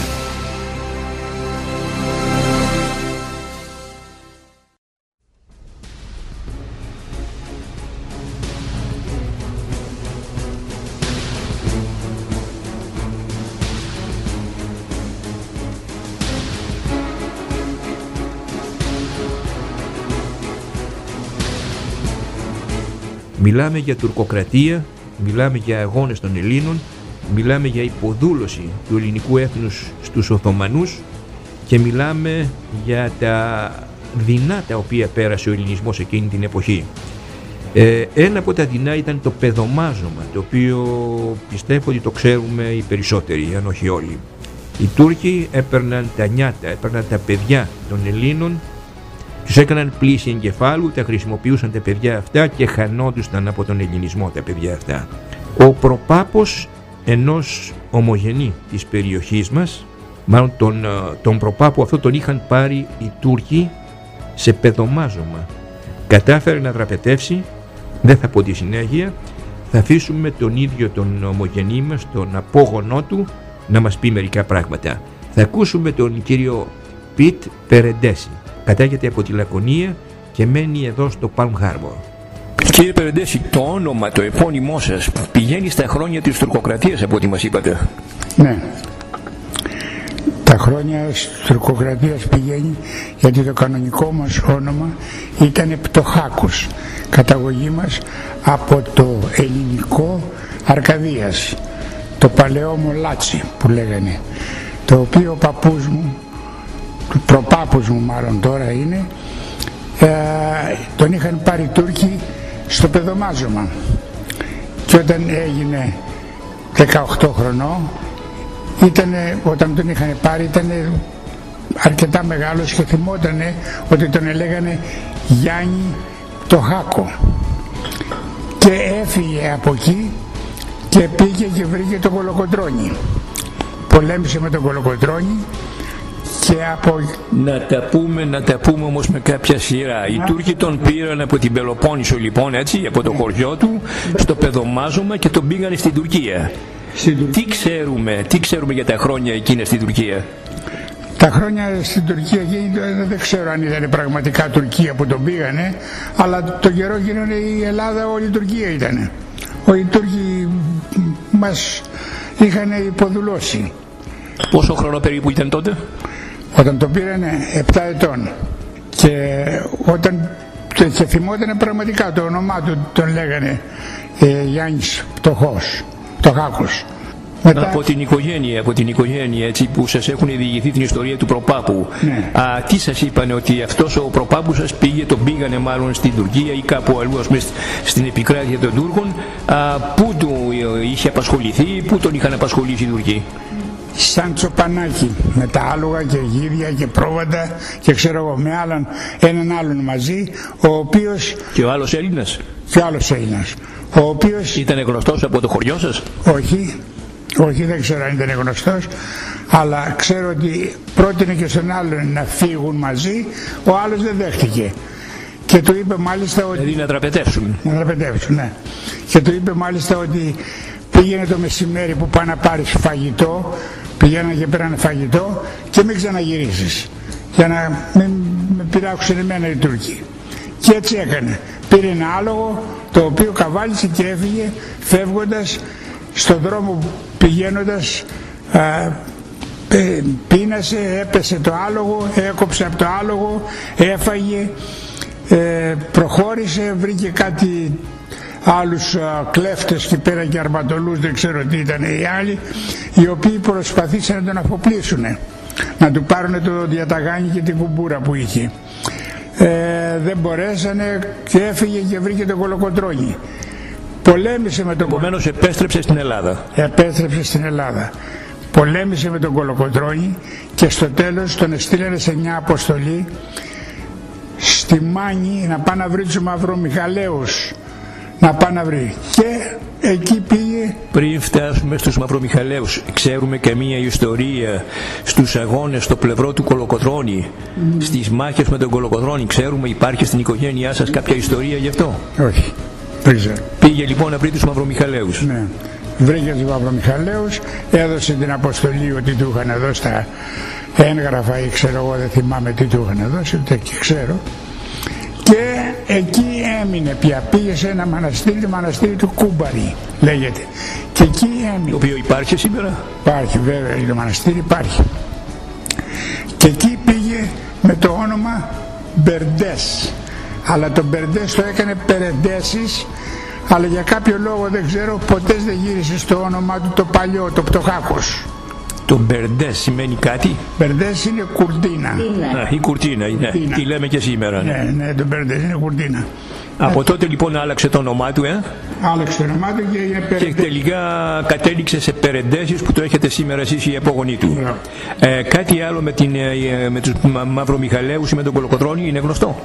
A: Μιλάμε για τουρκοκρατία, μιλάμε για αγώνες των Ελλήνων, μιλάμε για υποδούλωση του ελληνικού έθνους στους Οθωμανούς και μιλάμε για τα δεινά τα οποία πέρασε ο ελληνισμός εκείνη την εποχή. Ε, ένα από τα δεινά ήταν το παιδομάζωμα, το οποίο πιστεύω ότι το ξέρουμε οι περισσότεροι, αν όχι όλοι. Οι Τούρκοι έπαιρναν τα νιάτα, έπαιρναν τα παιδιά των Ελλήνων, τους έκαναν πλήση εγκεφάλου, τα χρησιμοποιούσαν τα παιδιά αυτά και χανόντουσαν από τον ελληνισμό τα παιδιά αυτά. Ο προπάπος ενός ομογενή της περιοχής μας, μάλλον τον, τον προπάπο αυτό τον είχαν πάρει οι Τούρκοι σε παιδομάζωμα. Κατάφερε να δραπετεύσει, δεν θα πω τη συνέχεια, θα αφήσουμε τον ίδιο τον ομογενή μας, τον απόγονό του, να μας πει μερικά πράγματα. Θα ακούσουμε τον κύριο Πιτ Περεντέση. Κατάγεται από τη Λακωνία και μένει εδώ στο Palm Harbor. Κύριε Περεντέση, το όνομα, το επώνυμό σας πηγαίνει στα χρόνια της τουρκοκρατίας από ό,τι μας είπατε.
E: Ναι. Τα Τα χρόνια της τουρκοκρατίας πηγαίνει, γιατί το κανονικό μας όνομα ήταν Πτωχάκους, καταγωγή μας από το ελληνικό Αρκαδίας, το παλαιό Μολάτσι που λέγανε, το οποίο ο παππούς μου, ο προπάπους μου μάλλον τώρα είναι, ε, τον είχαν πάρει οι Τούρκοι στο παιδομάζωμα, και όταν έγινε δεκαοκτώ χρονών, ήτανε, όταν τον είχαν πάρει ήταν αρκετά μεγάλος και θυμότανε ότι τον έλεγανε Γιάννη Πτωχάκο, και έφυγε από εκεί και πήγε και βρήκε τον Κολοκοτρώνη, πολέμησε με τον Κολοκοτρώνη. Και από...
A: Να τα πούμε, να τα πούμε όμως με κάποια σειρά. Οι Τούρκοι τον πήραν από την Πελοπόννησο, λοιπόν, έτσι, από το χωριό του, στο παιδομάζωμα, και τον πήγανε στην Τουρκία. Στην... Τι ξέρουμε, τι ξέρουμε για τα χρόνια εκείνα στην Τουρκία?
E: Τα χρόνια στην Τουρκία δεν ξέρω αν ήταν πραγματικά Τουρκία που τον πήγανε, αλλά το καιρό γίνανε η Ελλάδα, όλη η Τουρκία ήτανε. Οι Τούρκοι μας είχαν υποδουλώσει.
A: Πόσο χρόνο περίπου ήταν τότε?
E: Όταν τον πήρανε επτά ετών, και όταν και θυμότανε πραγματικά το όνομά του, τον λέγανε ε, Γιάννης Πτωχός, Πτωχάκος. Μετά...
A: Από την οικογένεια, από την οικογένεια, έτσι, που σας έχουν διηγηθεί την ιστορία του προπάπου, ναι. Α, τι σας είπανε, ότι αυτός ο προπάπου σας πήγε, τον πήγανε μάλλον στην Τουρκία ή κάπου αλλού, ας πούμε, στην επικράτεια των Τούρκων, α, πού του είχε απασχοληθεί, πού τον είχαν απασχολήσει οι Τουρκοί?
E: Σαν τσοπανάκι, με τα άλογα και γίδια και πρόβατα και ξέρω εγώ, με άλλον, έναν άλλον μαζί, ο οποίος...
A: Και ο άλλος Έλληνας?
E: Και ο άλλος Έλληνας, ο οποίος...
A: Ήταν γνωστός από το χωριό σας?
E: Όχι, όχι, δεν ξέρω αν ήταν γνωστός, αλλά ξέρω ότι πρότεινε και στον άλλον να φύγουν μαζί, ο άλλος δεν δέχτηκε. Και του είπε μάλιστα ότι...
A: Δηλαδή να τραπετεύσουν.
E: Να τραπετεύσουν, ναι. Και του είπε μάλιστα ότι πήγαινε το μεσημέρι που πάει να πάρεις φαγητό, πηγαίνανε και πήρανε φαγητό, και μην ξαναγυρίσεις, για να μην με πειράξουν εμένα οι Τούρκοι. Και έτσι έκανε. Πήρε ένα άλογο, το οποίο καβάλισε και έφυγε, φεύγοντας στον δρόμο, πηγαίνοντας, α, πείνασε, έπεσε το άλογο, έκοψε από το άλογο, έφαγε, ε, προχώρησε, βρήκε κάτι άλλους α, κλέφτες και πέρα και αρματολούς, δεν ξέρω τι ήταν οι άλλοι, οι οποίοι προσπαθήσαν να τον αφοπλίσουν, να του πάρουν το διαταγάνι και την κουμπούρα που είχε. Ε, δεν μπορέσανε και έφυγε και βρήκε τον Κολοκοτρώνη. Πολέμησε με τον
A: Επομένως επέστρεψε στην Ελλάδα.
E: Επέστρεψε στην Ελλάδα. Πολέμησε με τον Κολοκοτρώνη και στο τέλος τον εστήλανε σε μια αποστολή στη Μάνη να πάει να βρει τους Μαυρομιχαλαίους. Να πάει να βρει. Και εκεί πήγε.
A: Πριν φτάσουμε στους Μαυρομιχαλαίους, ξέρουμε καμία ιστορία στους αγώνες στο πλευρό του Κολοκοτρώνη, mm. στις μάχες με τον Κολοκοτρώνη? Ξέρουμε, υπάρχει στην οικογένειά σας κάποια ιστορία γι' αυτό?
E: Όχι, δεν ξέρω.
A: Πήγε λοιπόν να βρει τους Μαυρομιχαλαίους.
E: Ναι. Βρήκε τους Μαυρομιχαλαίους, έδωσε την αποστολή ότι του είχαν δώσει τα έγγραφα ή ξέρω εγώ, δεν θυμάμαι τι του είχαν δώσει, ούτε και ξέρω. Και εκεί έμεινε πια, πήγε σε ένα μοναστήρι, το μοναστήρι του Κούμπαρη λέγεται, και εκεί έμεινε.
A: Το οποίο υπάρχει σήμερα?
E: Υπάρχει βέβαια, το μοναστήρι υπάρχει. Και εκεί πήγε με το όνομα Μπερντές, αλλά το Μπερντές το έκανε Περεντέσεις, αλλά για κάποιο λόγο δεν ξέρω, ποτέ δεν γύρισε στο όνομα του το παλιό, το Πτωχάκος.
A: Το Μπερντές σημαίνει κάτι?
E: Μπερντές είναι κουρτίνα.
A: Α, η κουρτίνα είναι. Κουρτίνα. Τι λέμε και σήμερα.
E: Ναι, ναι, ναι, το Μπερντές είναι κουρτίνα.
A: Από ε, τότε λοιπόν άλλαξε το όνομά του, ε?
E: Άλλαξε το όνομά του και έγινε Περεντές.
A: Και τελικά κατέληξε σε Περεντέσεις που το έχετε σήμερα εσείς οι απόγονοί του. Yeah. Ε, κάτι άλλο με, την, με τους Μαυρομιχαλαίους ή με τον Κολοκοτρώνη είναι γνωστό?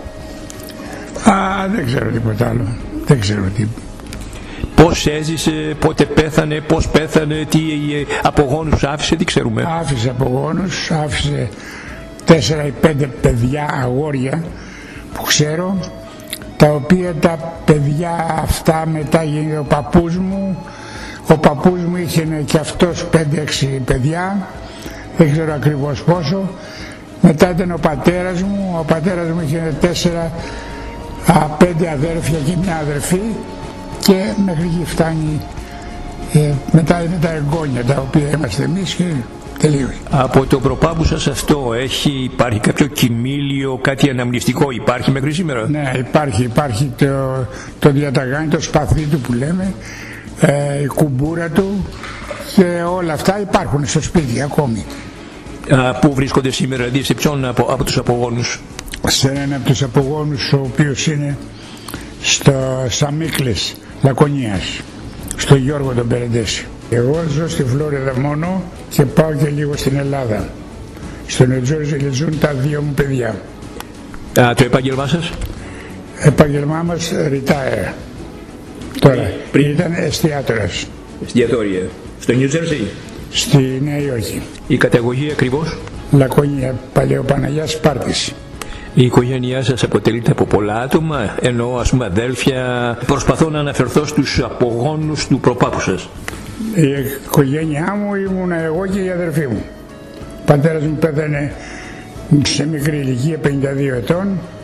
E: Α, δεν ξέρω τίποτα άλλο. Δεν ξέρω τι.
A: Πώς έζησε, πότε πέθανε, πώς πέθανε, τι απογόνους άφησε, τι ξέρουμε?
E: Άφησε απογόνους, άφησε τέσσερα ή πέντε παιδιά, αγόρια που ξέρω, τα οποία τα παιδιά αυτά μετά γίνει ο παππούς μου. Ο παππούς μου είχε και αυτός πέντε έξι παιδιά, δεν ξέρω ακριβώς πόσο. Μετά ήταν ο πατέρας μου, ο πατέρας μου είχε τέσσερα, πέντε αδέρφια και μια αδερφή. Και μέχρι εκεί φτάνει. Ε, μετά είναι τα εγγόνια τα οποία είμαστε εμείς και Τελείως.
A: Από το προπάπου σας αυτό έχει, υπάρχει κάποιο κοιμήλιο, κάτι αναμνηστικό υπάρχει μέχρι σήμερα?
E: Ναι, υπάρχει, υπάρχει το, το διαταγάνι, το σπαθί του που λέμε, ε, η κουμπούρα του και όλα αυτά υπάρχουν στο σπίτι ακόμη.
A: Α, πού βρίσκονται σήμερα, δηλαδή σε ποιον από, από τους απογόνους?
E: Σε έναν από τους απογόνους, ο οποίος είναι στο Σαμίκλες Λακωνίας, στο Γιώργο τον Περεντέση. Εγώ ζω στη Φλόριδα μόνο και πάω και λίγο στην Ελλάδα. Στο Νεο Τζέρζι ζουν τα δύο μου παιδιά.
A: Α, το επάγγελμά σας?
E: Επάγγελμά μας retire. Τώρα,
A: πριν
E: ήταν εστιατόρας.
A: Εστιατόρια. Στο Νιου Τζέρζι?
E: Στη Νέα Υόρκη.
A: Η καταγωγή ακριβώς?
E: Λακωνία, Παλαιοπαναγιάς Σπάρτης.
A: Η οικογένειά σας αποτελείται από πολλά άτομα, εννοώ ας πούμε αδέλφια. Προσπαθώ να αναφερθώ στους απογόνους του προπάπου σας.
E: Η οικογένειά μου ήμουν εγώ και η αδερφή μου. Ο πατέρας μου πέθανε σε μικρή ηλικία, πενήντα δύο ετών,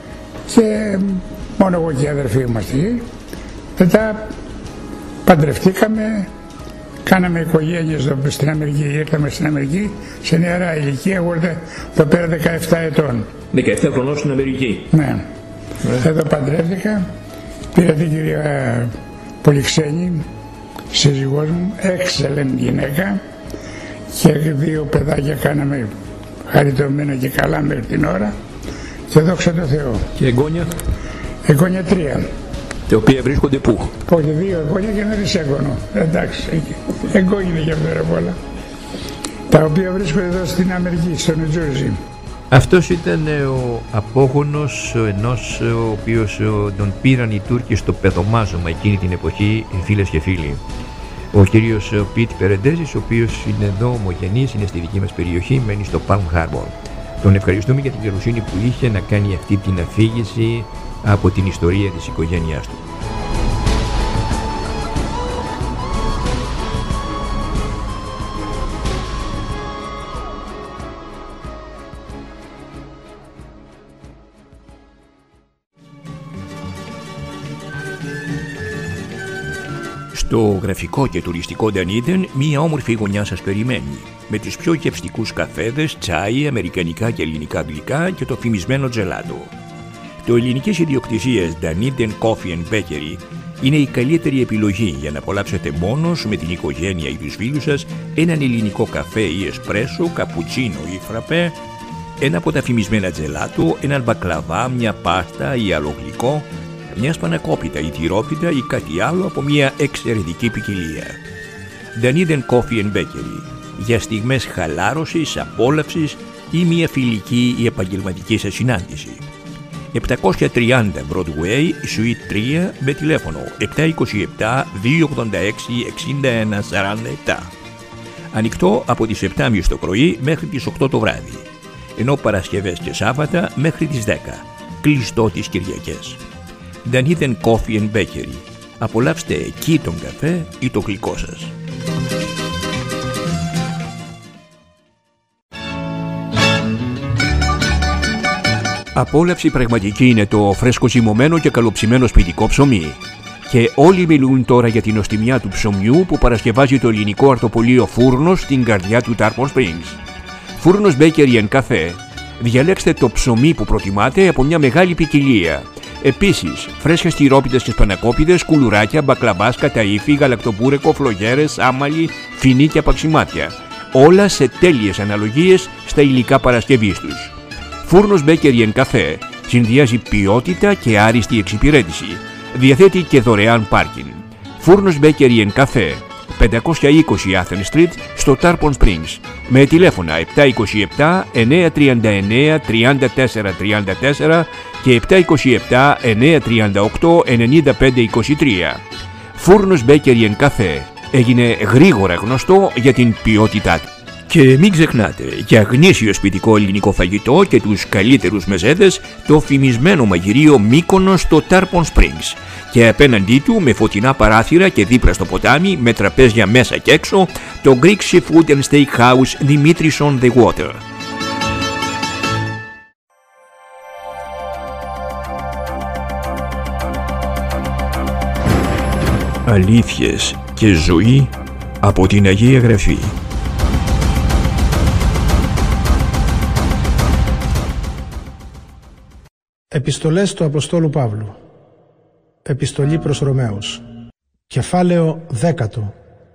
E: και μόνο εγώ και η αδερφή μου είμαστε. Μετά παντρευτήκαμε, κάναμε οικογένειες στην Αμερική, ήρθαμε στην Αμερική σε νεαρά ηλικία, εγώ ήρθα εδώ πέρα δεκαεπτά ετών.
A: δεκαεπτά χρονών στην Αμερική.
E: Ναι. Yeah. Εδώ παντρεύτηκα, πήρα την κυρία Πολυξένη, σύζυγός μου, excellent γυναίκα, και δύο παιδάκια κάναμε χαριτωμένα και καλά μέχρι την ώρα, και δόξα τω Θεώ.
A: Και εγγόνια?
E: Εγγόνια τρία.
A: Τα οποία βρίσκονται πού?
E: Όχι, δύο εγγόνια και ένα δισέγγωνο. Εντάξει, εγγόνια είναι για πέρα πολλά. Τα οποία βρίσκονται εδώ στην Αμερική, στο Νιου Τζέρζι.
F: Αυτός ήταν ο απόγονος ενός ο οποίος τον πήραν οι Τούρκοι στο πεδομάζωμα εκείνη την εποχή, φίλες και φίλοι. Ο κύριος Πιτ Περεντέζης, ο οποίος είναι εδώ ομογενής, είναι στη δική μας περιοχή, μένει στο Palm Harbor. Τον ευχαριστούμε για την καλοσύνη που είχε να κάνει αυτή την αφήγηση από την ιστορία της οικογένειάς του.
A: Στο γραφικό και τουριστικό Dunedin, μία όμορφη γωνιά σας περιμένει, με τους πιο γευστικούς καφέδες, τσάι, αμερικανικά και ελληνικά γλυκά και το φημισμένο τζελάτο. Το ελληνικής ιδιοκτησίας Dunedin Coffee and Bakery είναι η καλύτερη επιλογή για να απολαύσετε μόνος με την οικογένεια ή τους φίλους σας έναν ελληνικό καφέ ή εσπρέσο, καπουτσίνο ή φραπέ, ένα από τα φημισμένα τζελάτο, έναν μπακλαβά, μια πάστα ή άλλο γλυκό, μια σπανακόπιτα ή τυρόπιτα ή κάτι άλλο από μια εξαιρετική ποικιλία. Dunedin Coffee and Bakery, για στιγμές χαλάρωσης, απόλαυσης ή μια φιλική ή επαγγελματική σας συνάντηση. επτακόσια τριάντα Broadway, Suite τρία, με τηλέφωνο επτά δύο επτά δύο ογδόντα έξι εξήντα ένα σαράντα επτά. Ανοιχτό από τις επτά και μισή το πρωί μέχρι τις οκτώ το βράδυ, ενώ Παρασκευές και Σάββατα μέχρι τις δέκα, κλειστό τις Κυριακές. Dunedin Coffee and Bakery. Απολαύστε εκεί τον καφέ ή το γλυκό σας. Απόλαυση πραγματική είναι το φρέσκο ζυμωμένο και καλοψημένο σπιτικό ψωμί. Και όλοι μιλούν τώρα για την νοστιμιά του ψωμιού που παρασκευάζει το ελληνικό αρτοπολείο Φούρνος στην καρδιά του Tarpon Springs. Φούρνος Bakery and Cafe. Διαλέξτε το ψωμί που προτιμάτε από μια μεγάλη ποικιλία. Επίσης, φρέσκες τυρόπιτες και σπανακόπιδες, κουλουράκια, μπακλαβάς, καταΐφι, γαλακτοπούρεκο, φλογέρες, άμαλι, φινί και απαξιμάτια. Όλα σε τέλειες αναλογίες στα υλικά παρασκευής τους. Φούρνος Bakery and Cafe συνδυάζει ποιότητα και άριστη εξυπηρέτηση. Διαθέτει και δωρεάν πάρκινγκ. Φούρνος Bakery and Cafe, πεντακόσια είκοσι Athens Street στο Tarpon Springs, με τηλέφωνα επτά δύο επτά εννιά τρία εννιά τρία τέσσερα τρία τέσσερα και επτά δύο επτά εννιά τρία οκτώ εννιά πέντε είκοσι τρία. Φούρνος Bakery and Cafe έγινε γρήγορα γνωστό για την ποιότητά του. Και μην ξεχνάτε, για γνήσιο σπιτικό ελληνικό φαγητό και τους καλύτερους μεζέδες, το φημισμένο μαγειρίο Μύκονος στο Tarpon Springs. Και απέναντί του, με φωτεινά παράθυρα και δίπλα στο ποτάμι, με τραπέζια μέσα και έξω, το Greek Seafood and Steakhouse Dimitris on the Water. Αλήθειες και ζωή από την Αγία Γραφή.
G: Επιστολές του Αποστόλου Παύλου. Επιστολή προς Ρωμαίους. Κεφάλαιο δέκατο.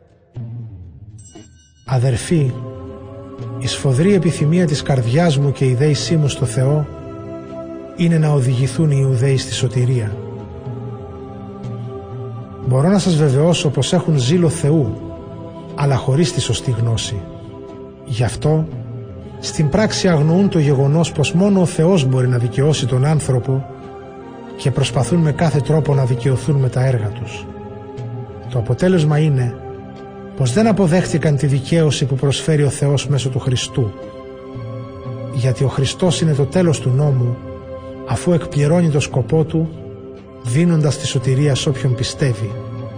G: Αδερφοί, η σφοδρή επιθυμία της καρδιάς μου και η δέησή μου στο Θεό είναι να οδηγηθούν οι Ιουδαίοι στη σωτηρία. Μπορώ να σας βεβαιώσω πως έχουν ζήλο Θεού, αλλά χωρίς τη σωστή γνώση. Γι' αυτό, στην πράξη αγνοούν το γεγονός πως μόνο ο Θεός μπορεί να δικαιώσει τον άνθρωπο και προσπαθούν με κάθε τρόπο να δικαιωθούν με τα έργα τους. Το αποτέλεσμα είναι πως δεν αποδέχτηκαν τη δικαίωση που προσφέρει ο Θεός μέσω του Χριστού, γιατί ο Χριστός είναι το τέλος του νόμου, αφού εκπληρώνει το σκοπό του, δίνοντας τη σωτηρία σε όποιον πιστεύει.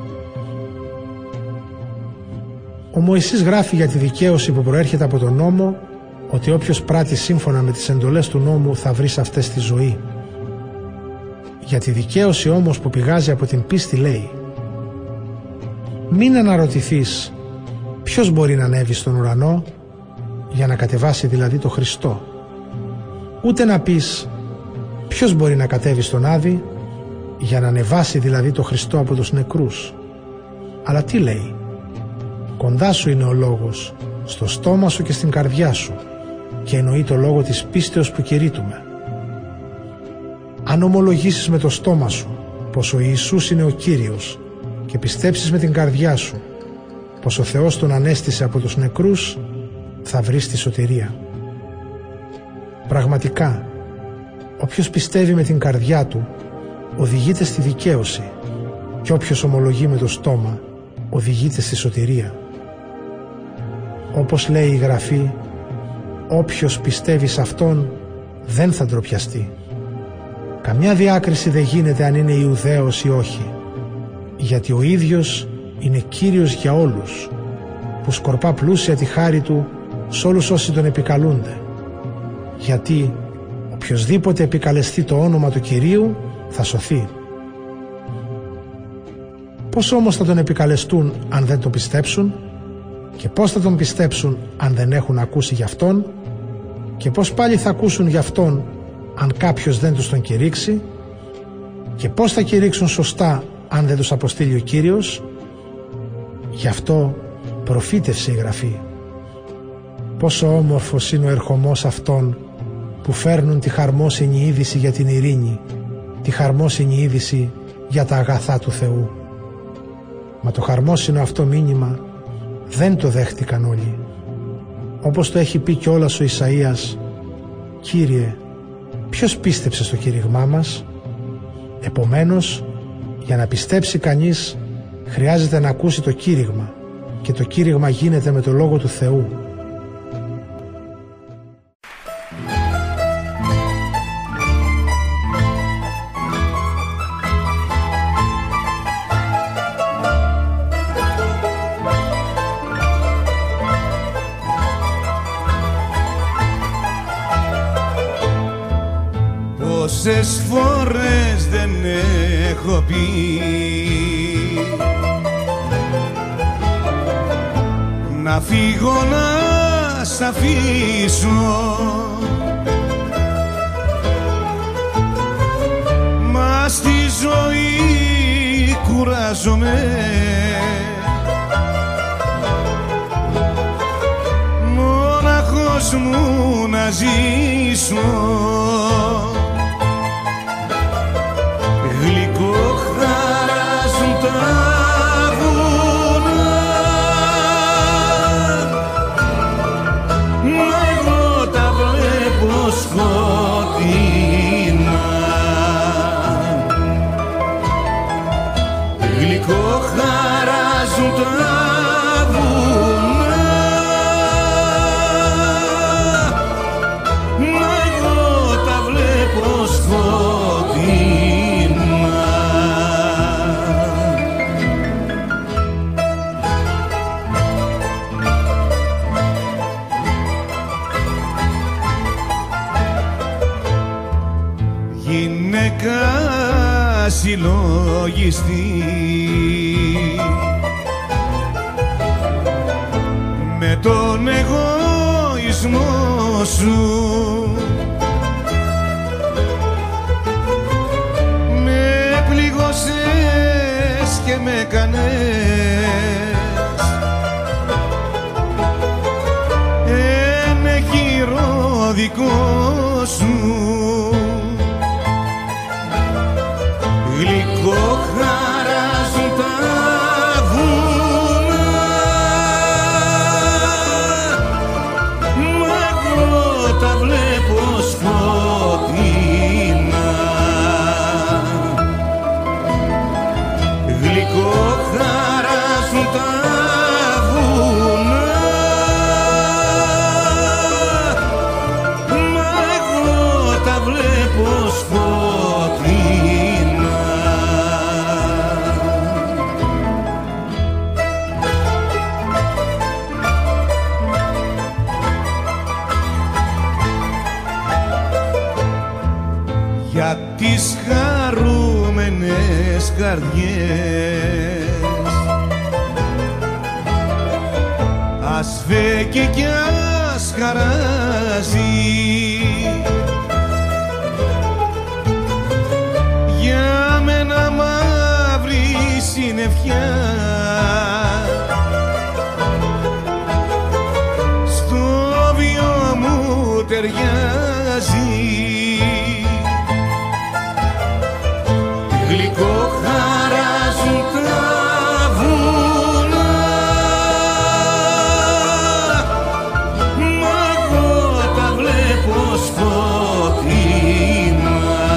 G: Ο Μωυσής γράφει για τη δικαίωση που προέρχεται από τον νόμο, ότι όποιος πράττει σύμφωνα με τις εντολές του νόμου θα βρει σε αυτές τη ζωή. Για τη δικαίωση όμως που πηγάζει από την πίστη λέει: μην αναρωτηθείς ποιος μπορεί να ανέβει στον ουρανό, για να κατεβάσει δηλαδή το Χριστό, ούτε να πεις ποιος μπορεί να κατέβει στον Άδη, για να ανεβάσει δηλαδή το Χριστό από τους νεκρούς. Αλλά τι λέει? Κοντά σου είναι ο λόγος, στο στόμα σου και στην καρδιά σου, και εννοεί το λόγο της πίστεως που κηρύττουμε. Αν ομολογήσεις με το στόμα σου πως ο Ιησούς είναι ο Κύριος και πιστέψεις με την καρδιά σου πως ο Θεός τον ανέστησε από τους νεκρούς, θα βρεις τη σωτηρία. Πραγματικά, όποιος πιστεύει με την καρδιά του οδηγείται στη δικαίωση, και όποιος ομολογεί με το στόμα οδηγείται στη σωτηρία. Όπως λέει η Γραφή, όποιος πιστεύει σε Αυτόν δεν θα ντροπιαστεί. Καμιά διάκριση δεν γίνεται αν είναι Ιουδαίος ή όχι, γιατί ο ίδιος είναι Κύριος για όλους, που σκορπά πλούσια τη χάρη Του σ' όλους όσοι Τον επικαλούνται. Γιατί οποιοσδήποτε επικαλεστεί το όνομα του Κυρίου θα σωθεί. Πώς όμως θα Τον επικαλεστούν αν δεν Τον πιστέψουν? Και πώς θα Τον πιστέψουν αν δεν έχουν ακούσει γι' Αυτόν? Και πώς πάλι θα ακούσουν γι' Αυτόν αν κάποιος δεν τους τον κηρύξει? Και πώς θα κηρύξουν σωστά αν δεν τους αποστείλει ο Κύριος? Γι' αυτό προφήτευσε η Γραφή: πόσο όμορφος είναι ο ερχομός αυτών που φέρνουν τη χαρμόσυνη είδηση για την ειρήνη, τη χαρμόσυνη είδηση για τα αγαθά του Θεού. Μα το χαρμόσυνο αυτό μήνυμα δεν το δέχτηκαν όλοι. Όπως το έχει πει κιόλας ο Ισαΐας: Κύριε, ποιος πίστεψε στο κήρυγμά μας? Επομένως, για να πιστέψει κανείς χρειάζεται να ακούσει το κήρυγμα, και το κήρυγμα γίνεται με το Λόγο του Θεού.
H: Πόσες φορές δεν έχω πει να φύγω, να σ' αφήσω, μα στη ζωή κουράζομαι, μόναχος μου να ζήσω. Γλυκό χαράζουν τα βουνά, μα εγώ τα βλέπω σκοτεινά. Γλυκό χαράζουν τα βουνά, μα εγώ τα βλέπω σκοτεινά. Γυναίκα συλλογιστή με τον εγωισμό σου, με κάνες ένα χειρό δικό σου γλυκό χαράζουν τα βουνά μα εγώ τα βλέπω σκοτεινά γλυκό χαράζουν τα βουνά μα εγώ τα βλέπω σκοτεινά. Για τις χαρούμενες καρδιές ας φέκει κι ας χαράζει για μένα μαύρη συννεφιά στο βίο μου ταιριάζει γλυκό χαράζουν τα βουνά μα εγώ τα βλέπω σκοτεινά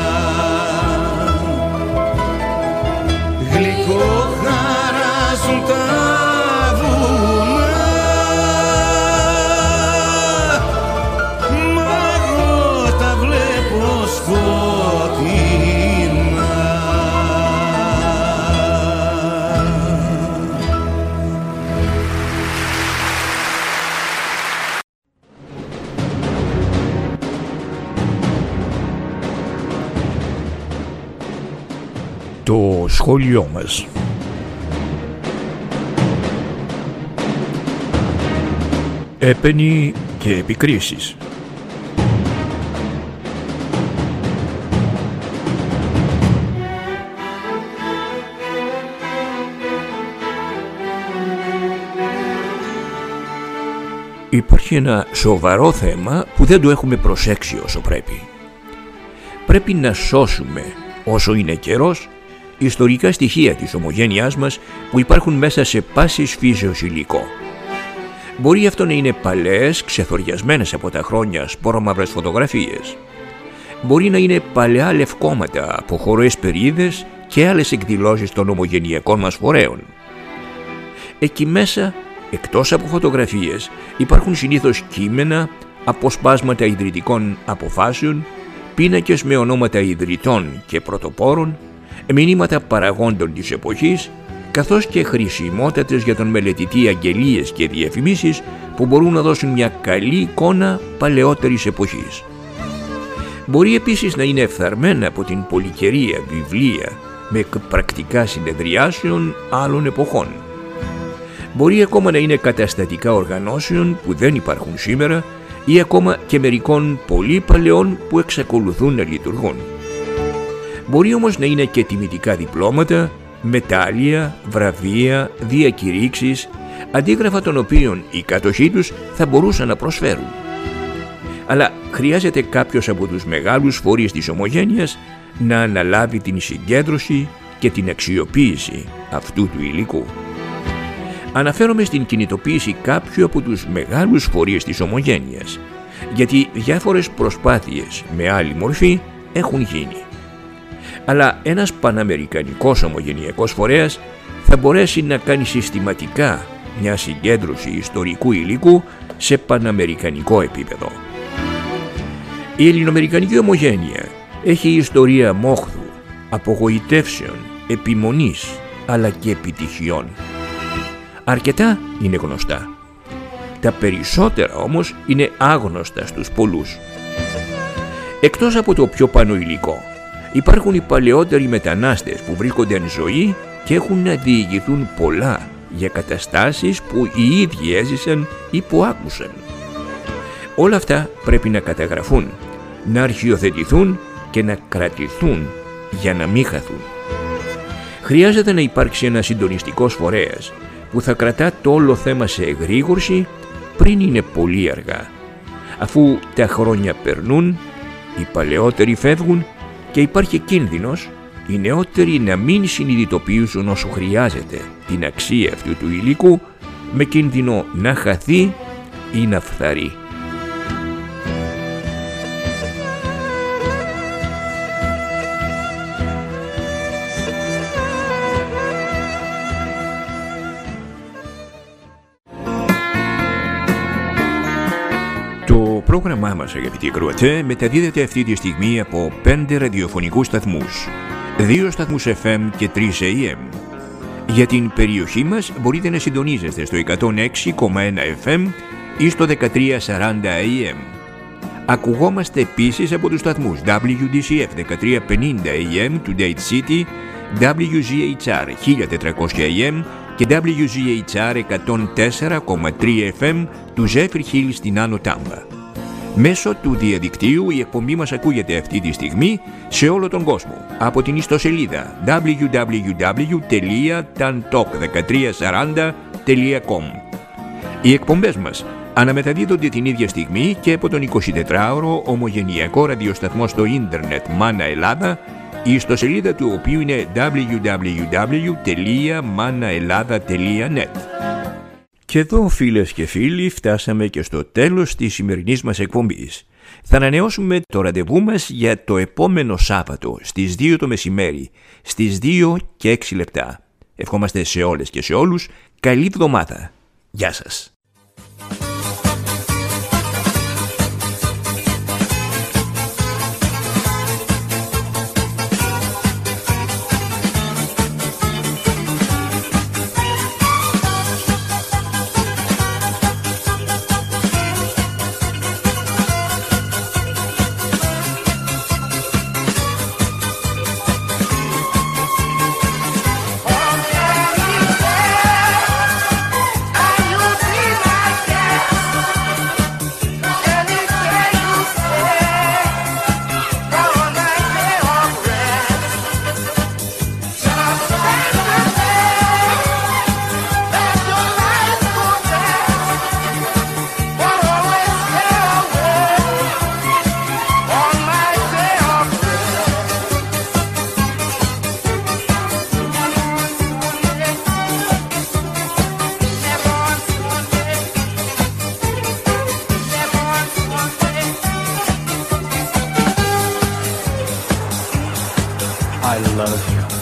H: γλυκό χαράζουν τα βουνά μα εγώ τα βλέπω σκοτεινά.
A: Το σχόλιο μας. Έπαινοι και επικρίσεις. Υπάρχει ένα σοβαρό θέμα που δεν το έχουμε προσέξει όσο πρέπει. Πρέπει να σώσουμε όσο είναι καιρός ιστορικά στοιχεία της ομογένειάς μας που υπάρχουν μέσα σε πάσης φύσεως υλικό. Μπορεί αυτό να είναι παλαιές, ξεθοριασμένες από τα χρόνια σπόρομαυρες φωτογραφίες. Μπορεί να είναι παλαιά λευκόματα από χορές περίδες και άλλες εκδηλώσεις των ομογενειακών μας φορέων. Εκεί μέσα, εκτός από φωτογραφίες, υπάρχουν συνήθως κείμενα, αποσπάσματα ιδρυτικών αποφάσεων, πίνακες με ονόματα ιδρυτών και πρωτοπόρων, μηνύματα παραγόντων της εποχής, καθώς και χρησιμότατες για τον μελετητή αγγελίες και διαφημίσεις που μπορούν να δώσουν μια καλή εικόνα παλαιότερης εποχής. Μπορεί επίσης να είναι εφθαρμένα από την πολυκαιρία βιβλία με πρακτικά συνεδριάσεων άλλων εποχών. Μπορεί ακόμα να είναι καταστατικά οργανώσεων που δεν υπάρχουν σήμερα ή ακόμα και μερικών πολύ παλαιών που εξακολουθούν να λειτουργούν. Μπορεί όμως να είναι και τιμητικά διπλώματα, μετάλλια, βραβεία, διακηρύξεις, αντίγραφα των οποίων οι κάτοχοί τους θα μπορούσαν να προσφέρουν. Αλλά χρειάζεται κάποιος από τους μεγάλους φορείς της ομογένειας να αναλάβει την συγκέντρωση και την αξιοποίηση αυτού του υλικού. Αναφέρομαι στην κινητοποίηση κάποιου από τους μεγάλους φορείς της ομογένειας, γιατί διάφορες προσπάθειες με άλλη μορφή έχουν γίνει. Αλλά ένας παναμερικανικός ομογενειακός φορέας θα μπορέσει να κάνει συστηματικά μια συγκέντρωση ιστορικού υλικού σε παναμερικανικό επίπεδο. Η ελληνοαμερικανική ομογένεια έχει ιστορία μόχθου, απογοητεύσεων, επιμονής αλλά και επιτυχιών. Αρκετά είναι γνωστά. Τα περισσότερα όμως είναι άγνωστα στους πολλούς. Εκτός από το πιο πάνω υλικό, υπάρχουν οι παλαιότεροι μετανάστες που βρίσκονται εν ζωή και έχουν να διηγηθούν πολλά για καταστάσεις που οι ίδιοι έζησαν ή που άκουσαν. Όλα αυτά πρέπει να καταγραφούν, να αρχιοθετηθούν και να κρατηθούν για να μην χαθούν. Χρειάζεται να υπάρξει ένα συντονιστικός φορέας που θα κρατά το όλο θέμα σε εγρήγορση πριν είναι πολύ αργά, αφού τα χρόνια περνούν, οι παλαιότεροι φεύγουν και υπάρχει κίνδυνος οι νεότεροι να μην συνειδητοποιήσουν όσο χρειάζεται την αξία αυτού του υλικού, με κίνδυνο να χαθεί ή να φθαρεί. Το πρόγραμμά μας, αγαπητοί ακροατές, μεταδίδεται αυτή τη στιγμή από πέντε ραδιοφωνικούς σταθμούς, δύο σταθμούς εφ εμ και τρεις έι εμ. Για την περιοχή μας μπορείτε να συντονίζεστε στο εκατόν έξι κόμμα ένα εφ εμ ή στο δεκατρία σαράντα έι εμ. Ακουγόμαστε επίσης από τους σταθμούς ντάμπλιου ντι σι εφ δεκατρία πενήντα έι εμ του Date City, ντάμπλιου τζι έιτς αρ χίλια τετρακόσια έι εμ και ντάμπλιου τζι έιτς αρ εκατόν τέσσερα κόμμα τρία εφ εμ του Zephyr Hill στην Άνω Τάμπα. Μέσω του διαδικτύου η εκπομπή μας ακούγεται αυτή τη στιγμή σε όλο τον κόσμο από την ιστοσελίδα ντάμπλιου ντάμπλιου ντάμπλιου τελεία ταν τοκ δεκατρία σαράντα τελεία κομ. Οι εκπομπές μας αναμεταδίδονται την ίδια στιγμή και από τον εικοσιτετράωρο ομογενειακό ραδιοσταθμό στο ίντερνετ Μάνα Ελλάδα, η ιστοσελίδα του οποίου είναι ντάμπλιου ντάμπλιου ντάμπλιου τελεία μάνα Ελλάδα τελεία νετ. Και εδώ, φίλες και φίλοι, φτάσαμε και στο τέλος της σημερινής μας εκπομπής. Θα ανανεώσουμε το ραντεβού μας για το επόμενο Σάββατο στις δύο το μεσημέρι, στις δύο και έξι λεπτά. Ευχόμαστε σε όλες και σε όλους καλή εβδομάδα. Γεια σας.
I: I love you.